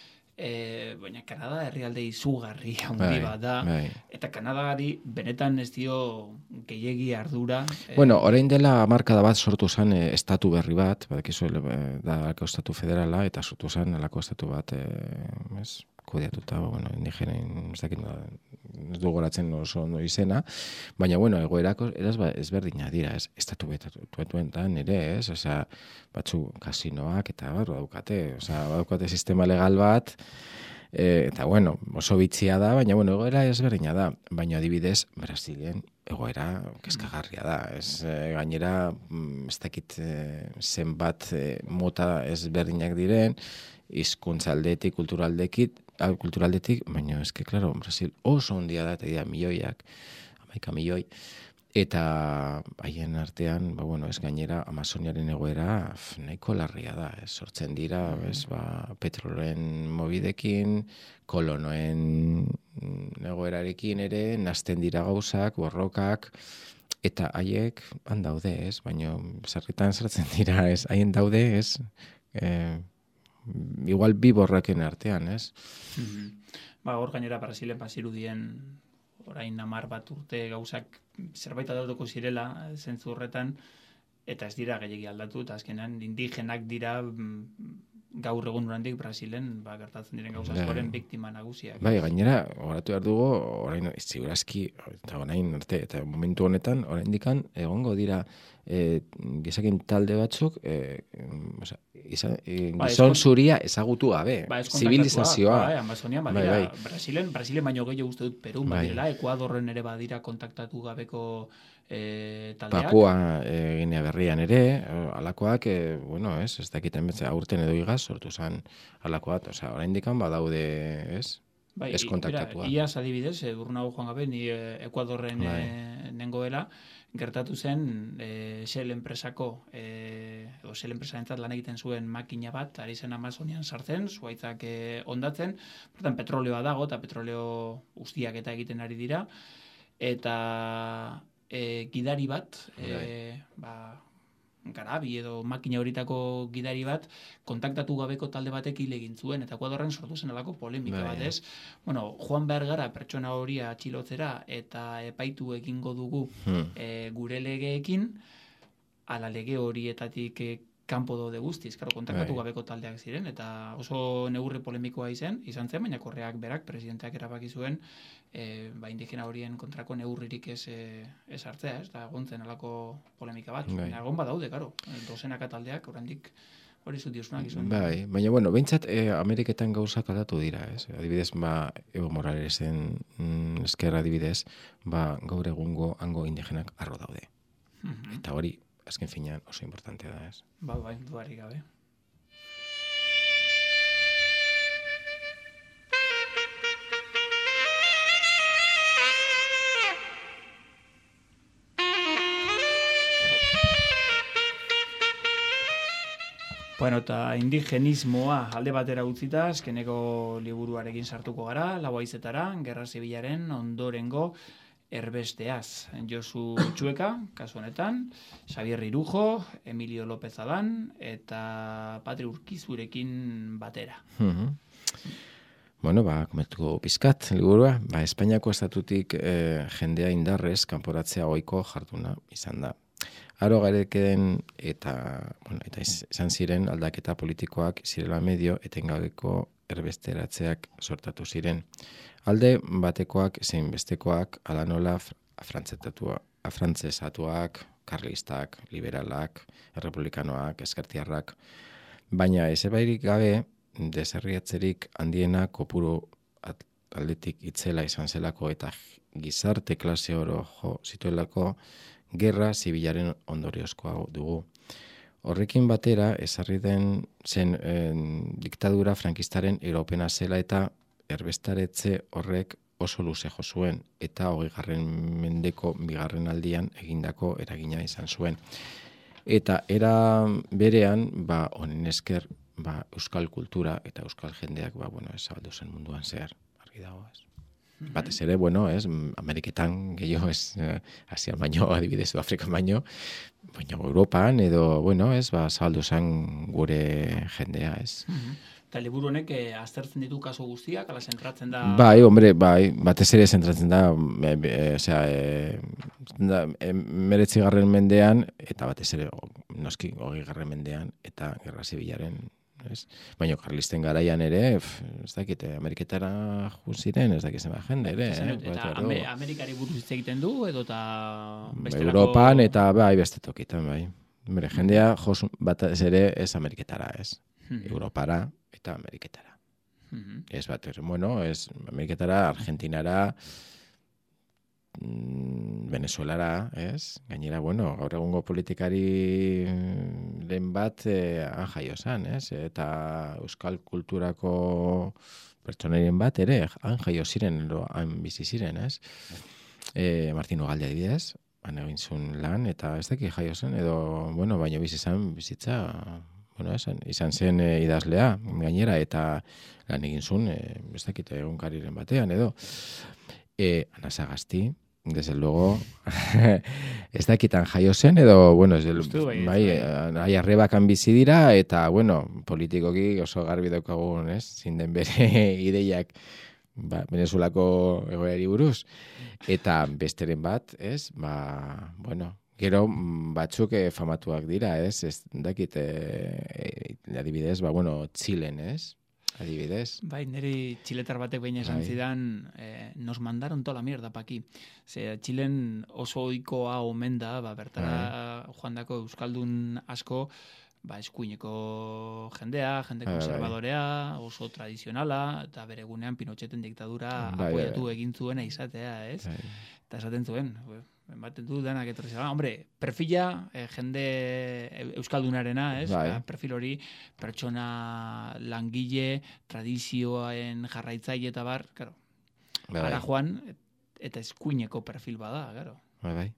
E, baina Kanada herrialde izugarri handi Bai, bat da, bai. eta Kanadari benetan ez dio gehiegi ardura. e, Bueno, orain dela hamarkada bat sortu zen e, estatu berri bat, badakizu e, da alako estatu federala, eta sortu zen alako estatu bat, e, ez, kudeatuta, bueno, indigenen, ez dakit, ez du goratzen oso ondo izena, baina, bueno, egoerako eraz ba, ezberdina dira, ez, estatu betuetan ere, ez, osea, batzu kasinoak, eta bar, badukate, osea, badukate sistema legal bat, e, eta, bueno, oso bitxia da, baina, bueno, egoera ezberdina da, baina adibidez, Brasilen, egoera kezkagarria da, ez, e, gainera, ez dakit e, zenbat e, mota ezberdinak diren, hizkuntza aldetik, kulturaldekit, kulturaldetik, baina eske, klaro, Brasil oso ondia da, eta dira milioiak, hamaika milioi, eta haien artean, ba, bueno, ez gainera, Amazoniaren egoera f, nahiko larria da, ez, sortzen dira, ez, ba, petrolen mobidekin, kolonoen egoerarekin ere, nazten dira gauzak, borrokak, eta haiek han daude, ez, baina sarritan sartzen dira, ez, haien daude, ez, eh, igual bi borraken artean, ez? Mm-hmm. Ba, hor gainera Brasilen bazirudien orain hamar bat urte gauzak zerbait aldatuko zirela zentzu horretan, eta ez dira gehiegi aldatu, eta azkenan indigenak dira gaur egun durantik Brasilen ba, gertatzen diren gauza askoren biktima nagusiak. Bai, gainera, horatu behar dugu, orain ziurazki, eta orain arte, eta momentu honetan, orain dikan, egongo dira e, gizakin talde batzuk, e, oza, izan, e, ba, gizon eskon... zuria ezagutu gabe, ba, zibilizazioa. Ba, Amazonian, badira, bai, bai. Brasilen, Brasilen baino gehiago uste dut Perun bai. Badirela, Ekuadorren ere badira kontaktatu gabeko e, taldeak. Papua e, Ginea Berrian ere, alakoak, e, bueno, ez, ez dakiten betze, aurten edo igaz, sortu zen alakoak, osea, orain dikan badaude, ez? Bai, ez kontaktatua. Iaz adibidez, e, urnago joan gabe, ni e, Ekuadorren bai. e, nengoela, gertatu zen e, Shell enpresako, e, o Shell enpresarentzat lan egiten zuen makina bat, ari zen Amazonian sartzen, zuaitzak e, ondatzen, bertan petroleoa dago, eta petroleo guztiak eta egiten ari dira, eta e, gidari bat, e, ba, garabi edo makina horitako gidari bat kontaktatu gabeko talde batek hil egin zuen, eta Ekuadorren sortu zen alako polemika bat, ez? Bueno, joan behar gara pertsona hori atxilotzera eta epaitu egingo dugu hmm. e, gure legeekin, ala lege horietatik e, kanpo daude guztiz, karo, kontaktatu bai. Gabeko taldeak ziren, eta oso neurri polemikoa izan, izan zen, baina korreak berak, presidenteak erabaki zuen, e, ba, indigena horien kontrako neurririk ez, e, ez hartzea, ez, da gontzen alako polemika bat. Bai. Baina egon badaude, karo, dozenaka taldeak, orandik hori zut diosunak izan. Bai, baina, bueno, behintzat e, Ameriketan gauzak aldatu dira, ez? Adibidez, ba, Evo Moralesen mm, eskerra adibidez, ba, gaur egungo hango indigenak arro daude. Mm-hmm. Eta hori, azken finean oso importantea da, ez? Ba, bai, duari gabe. Bueno, eta indigenismoa alde batera utzita, azkeneko liburuarekin sartuko gara, lau haizetara, Gerra Zibilaren ondorengo erbesteaz. Josu Txueka, kasu honetan, Xabier Irujo, Emilio López Adán, eta Patri Urkizurekin batera. Mm-hmm. Bueno, ba, komentuko pizkat, liburua, ba, Espainiako estatutik eh, jendea indarrez kanporatzea ohiko jarduna izan da. Aro garekeden eta, bueno, eta izan ziren aldaketa politikoak zirela medio etengabeko erbesteratzeak sortatu ziren. Alde batekoak zein bestekoak ala nola afrantzesatuak karlistak, liberalak, errepublikanoak, eskertiarrak, baina ezebairik gabe, deserriatzerik handiena kopuru aldetik itzela izan zelako eta gizarte klase oro jo zituelako gerra zibilaren ondoriozkoa dugu. Horrekin batera, ezarri den zen en, diktadura frankistaren iropena zela eta erbestaretze horrek oso luze jo zuen eta hogeigarren mendeko bigarren aldian egindako eragina izan zuen. Eta era berean, ba, honen esker, ba, euskal kultura eta euskal jendeak, ba, bueno, ez zabaldu zen munduan zehar, argi dago, ez. Batez ere, bueno, ez, Ameriketan gehiago, ez, eh, Asian baino, adibidez, Afrikan baino, baina Europan, edo, bueno, ez, ba, zabaldu zen gure jendea, ez. Eta liburu honek eh, aztertzen ditu kaso guztiak, ala zentratzen da... Bai, hombre, bai, batez ere zentratzen da, e, e, osea, e, da, e, meretzigarren mendean, eta batez ere, noski, hogeigarren mendean, eta gerra zibilaren, ez? Baina karlisten garaian ere, f, ez dakit, Ameriketara jun ziren, ez dakit zema jende ere. Eta, eh? eta ame, Amerikari buruz hitz egiten du, edo eta bestelako... Europan eta bai, beste tokitan, bai. Bere, jendea jos batez ere ez Ameriketara, ez? Europara eta Ameriketara. Mm-hmm. Ez bat, bueno, ez Ameriketara, Argentinara, Venezuelara, ez? Gainera, bueno, gaur egungo politikari lehen bat eh, han jaio zan, ez? Eta euskal kulturako pertsonerien bat ere han jaio ziren, edo han bizi ziren, ez? E, Martin Ugalde adibidez, han egin zuen lan, eta ez daki jaio zen, edo, bueno, baino bizi zen bizitza, bueno, esan, izan zen e, idazlea, gainera, eta lan egin zuen, e, ez dakit egunkariren batean, edo, e, Ana Sagasti, desde luego, ez dakitan jaio zen, edo, bueno, ez, Ustu, bai, bai, nahi arrebakan bizi dira, eta, bueno, politikoki oso garbi daukagun, ez, zinden bere ideiak, ba, Venezuelako egoerari buruz, eta besteren bat, ez, ba, bueno, gero batzuk eh, famatuak dira, ez, ez dakit, eh, adibidez, ba, bueno, Txilen, ez, adibidez. Bai, niri txiletar batek behin esan Bai. zidan, eh, nos mandaron toda la mierda pa aquí. Ze, Txilen oso ohikoa omen da, ba, bertara joandako euskaldun asko, ba, eskuineko jendea, jende Bai, bai. konservadorea, oso tradizionala, eta bere egunean Pinocheten diktadura Bai, apoiatu bai. egin zuena izatea, ez? Bai. Eta esaten zuen, ematen du denak etorri zela. Hombre, perfila, eh, jende eu- euskaldunarena, ez? Bai. Ba, perfil hori, pertsona langile, tradizioen jarraitzaile eta bar, claro. Bai, Ara bai. joan, eta eskuineko perfil bada, claro. Bai, bai.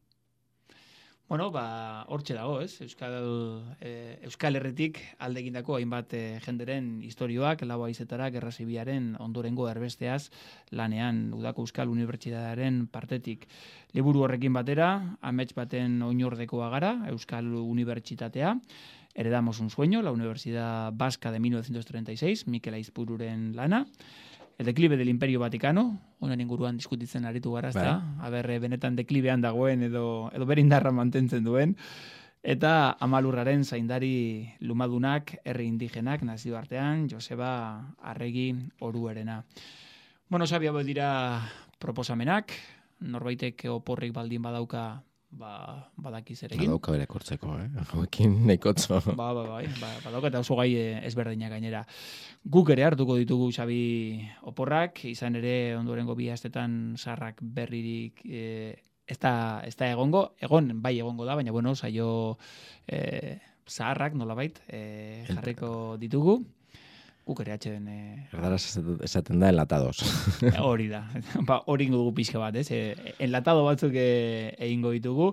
Bueno, ba, hortxe dago, ez? Euskal, eh, Euskal Herritik alde egindako hainbat eh, jenderen historioak, lau haizetara, gerra zibilaren ondorengo erbesteaz, lanean udako Euskal Unibertsitatearen partetik. Liburu horrekin batera, amets baten oinordekoa gara, Euskal Unibertsitatea, Heredamos un sueño, la Universidad Vasca de mil novecientos treinta y seis, Mikel Aizpururen lana, El declive del Imperio Vaticano, honen inguruan diskutitzen aritu gara, ezta? Bai. Aber, benetan deklibean dagoen edo, edo berindarra mantentzen duen. Eta Amalurraren zaindari lumadunak, herri indigenak, nazioartean, Joseba Arregi Oruerena. Bueno, Xabi, hau dira proposamenak, norbaitek oporrik baldin badauka, ba, badakiz ere egin. Badauka bere kortzeko, eh? Hauekin nahikotzo. Ba, ba, bai, ba, badauka eta oso gai eh, ezberdinak gainera. Guk ere hartuko ditugu Xabi oporrak, izan ere ondorengo bi astetan sarrak berririk eh, ez da, ez da egongo, egon bai egongo da, baina bueno, saio eh, zaharrak nolabait eh, jarriko ditugu. Guk ere atxeden... Eh, Erdaraz esaten da enlatados. hori da. Ba, hori ingo dugu pixka bat, ez? E, enlatado batzuk e, egingo ditugu.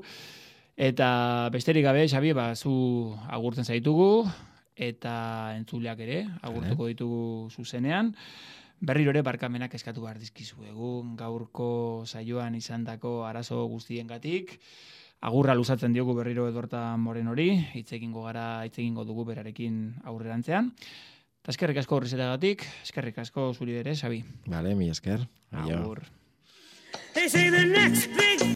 Eta besterik gabe, Xabi, ba, zu agurtzen zaitugu, eta entzuleak ere, agurtuko ditugu zuzenean. Berriro ere barkamenak eskatu behar dizkizuegu, gaurko saioan izandako arazo guztiengatik. Agurra luzatzen diogu berriro Edorta Moren hori, hitz egingo gara, hitz egingo dugu berarekin aurrerantzean. Eta eskerrik asko horrezetagatik, eskerrik asko zuri ere, Xabi. Vale, mi esker. Aio. Agur. They say the next big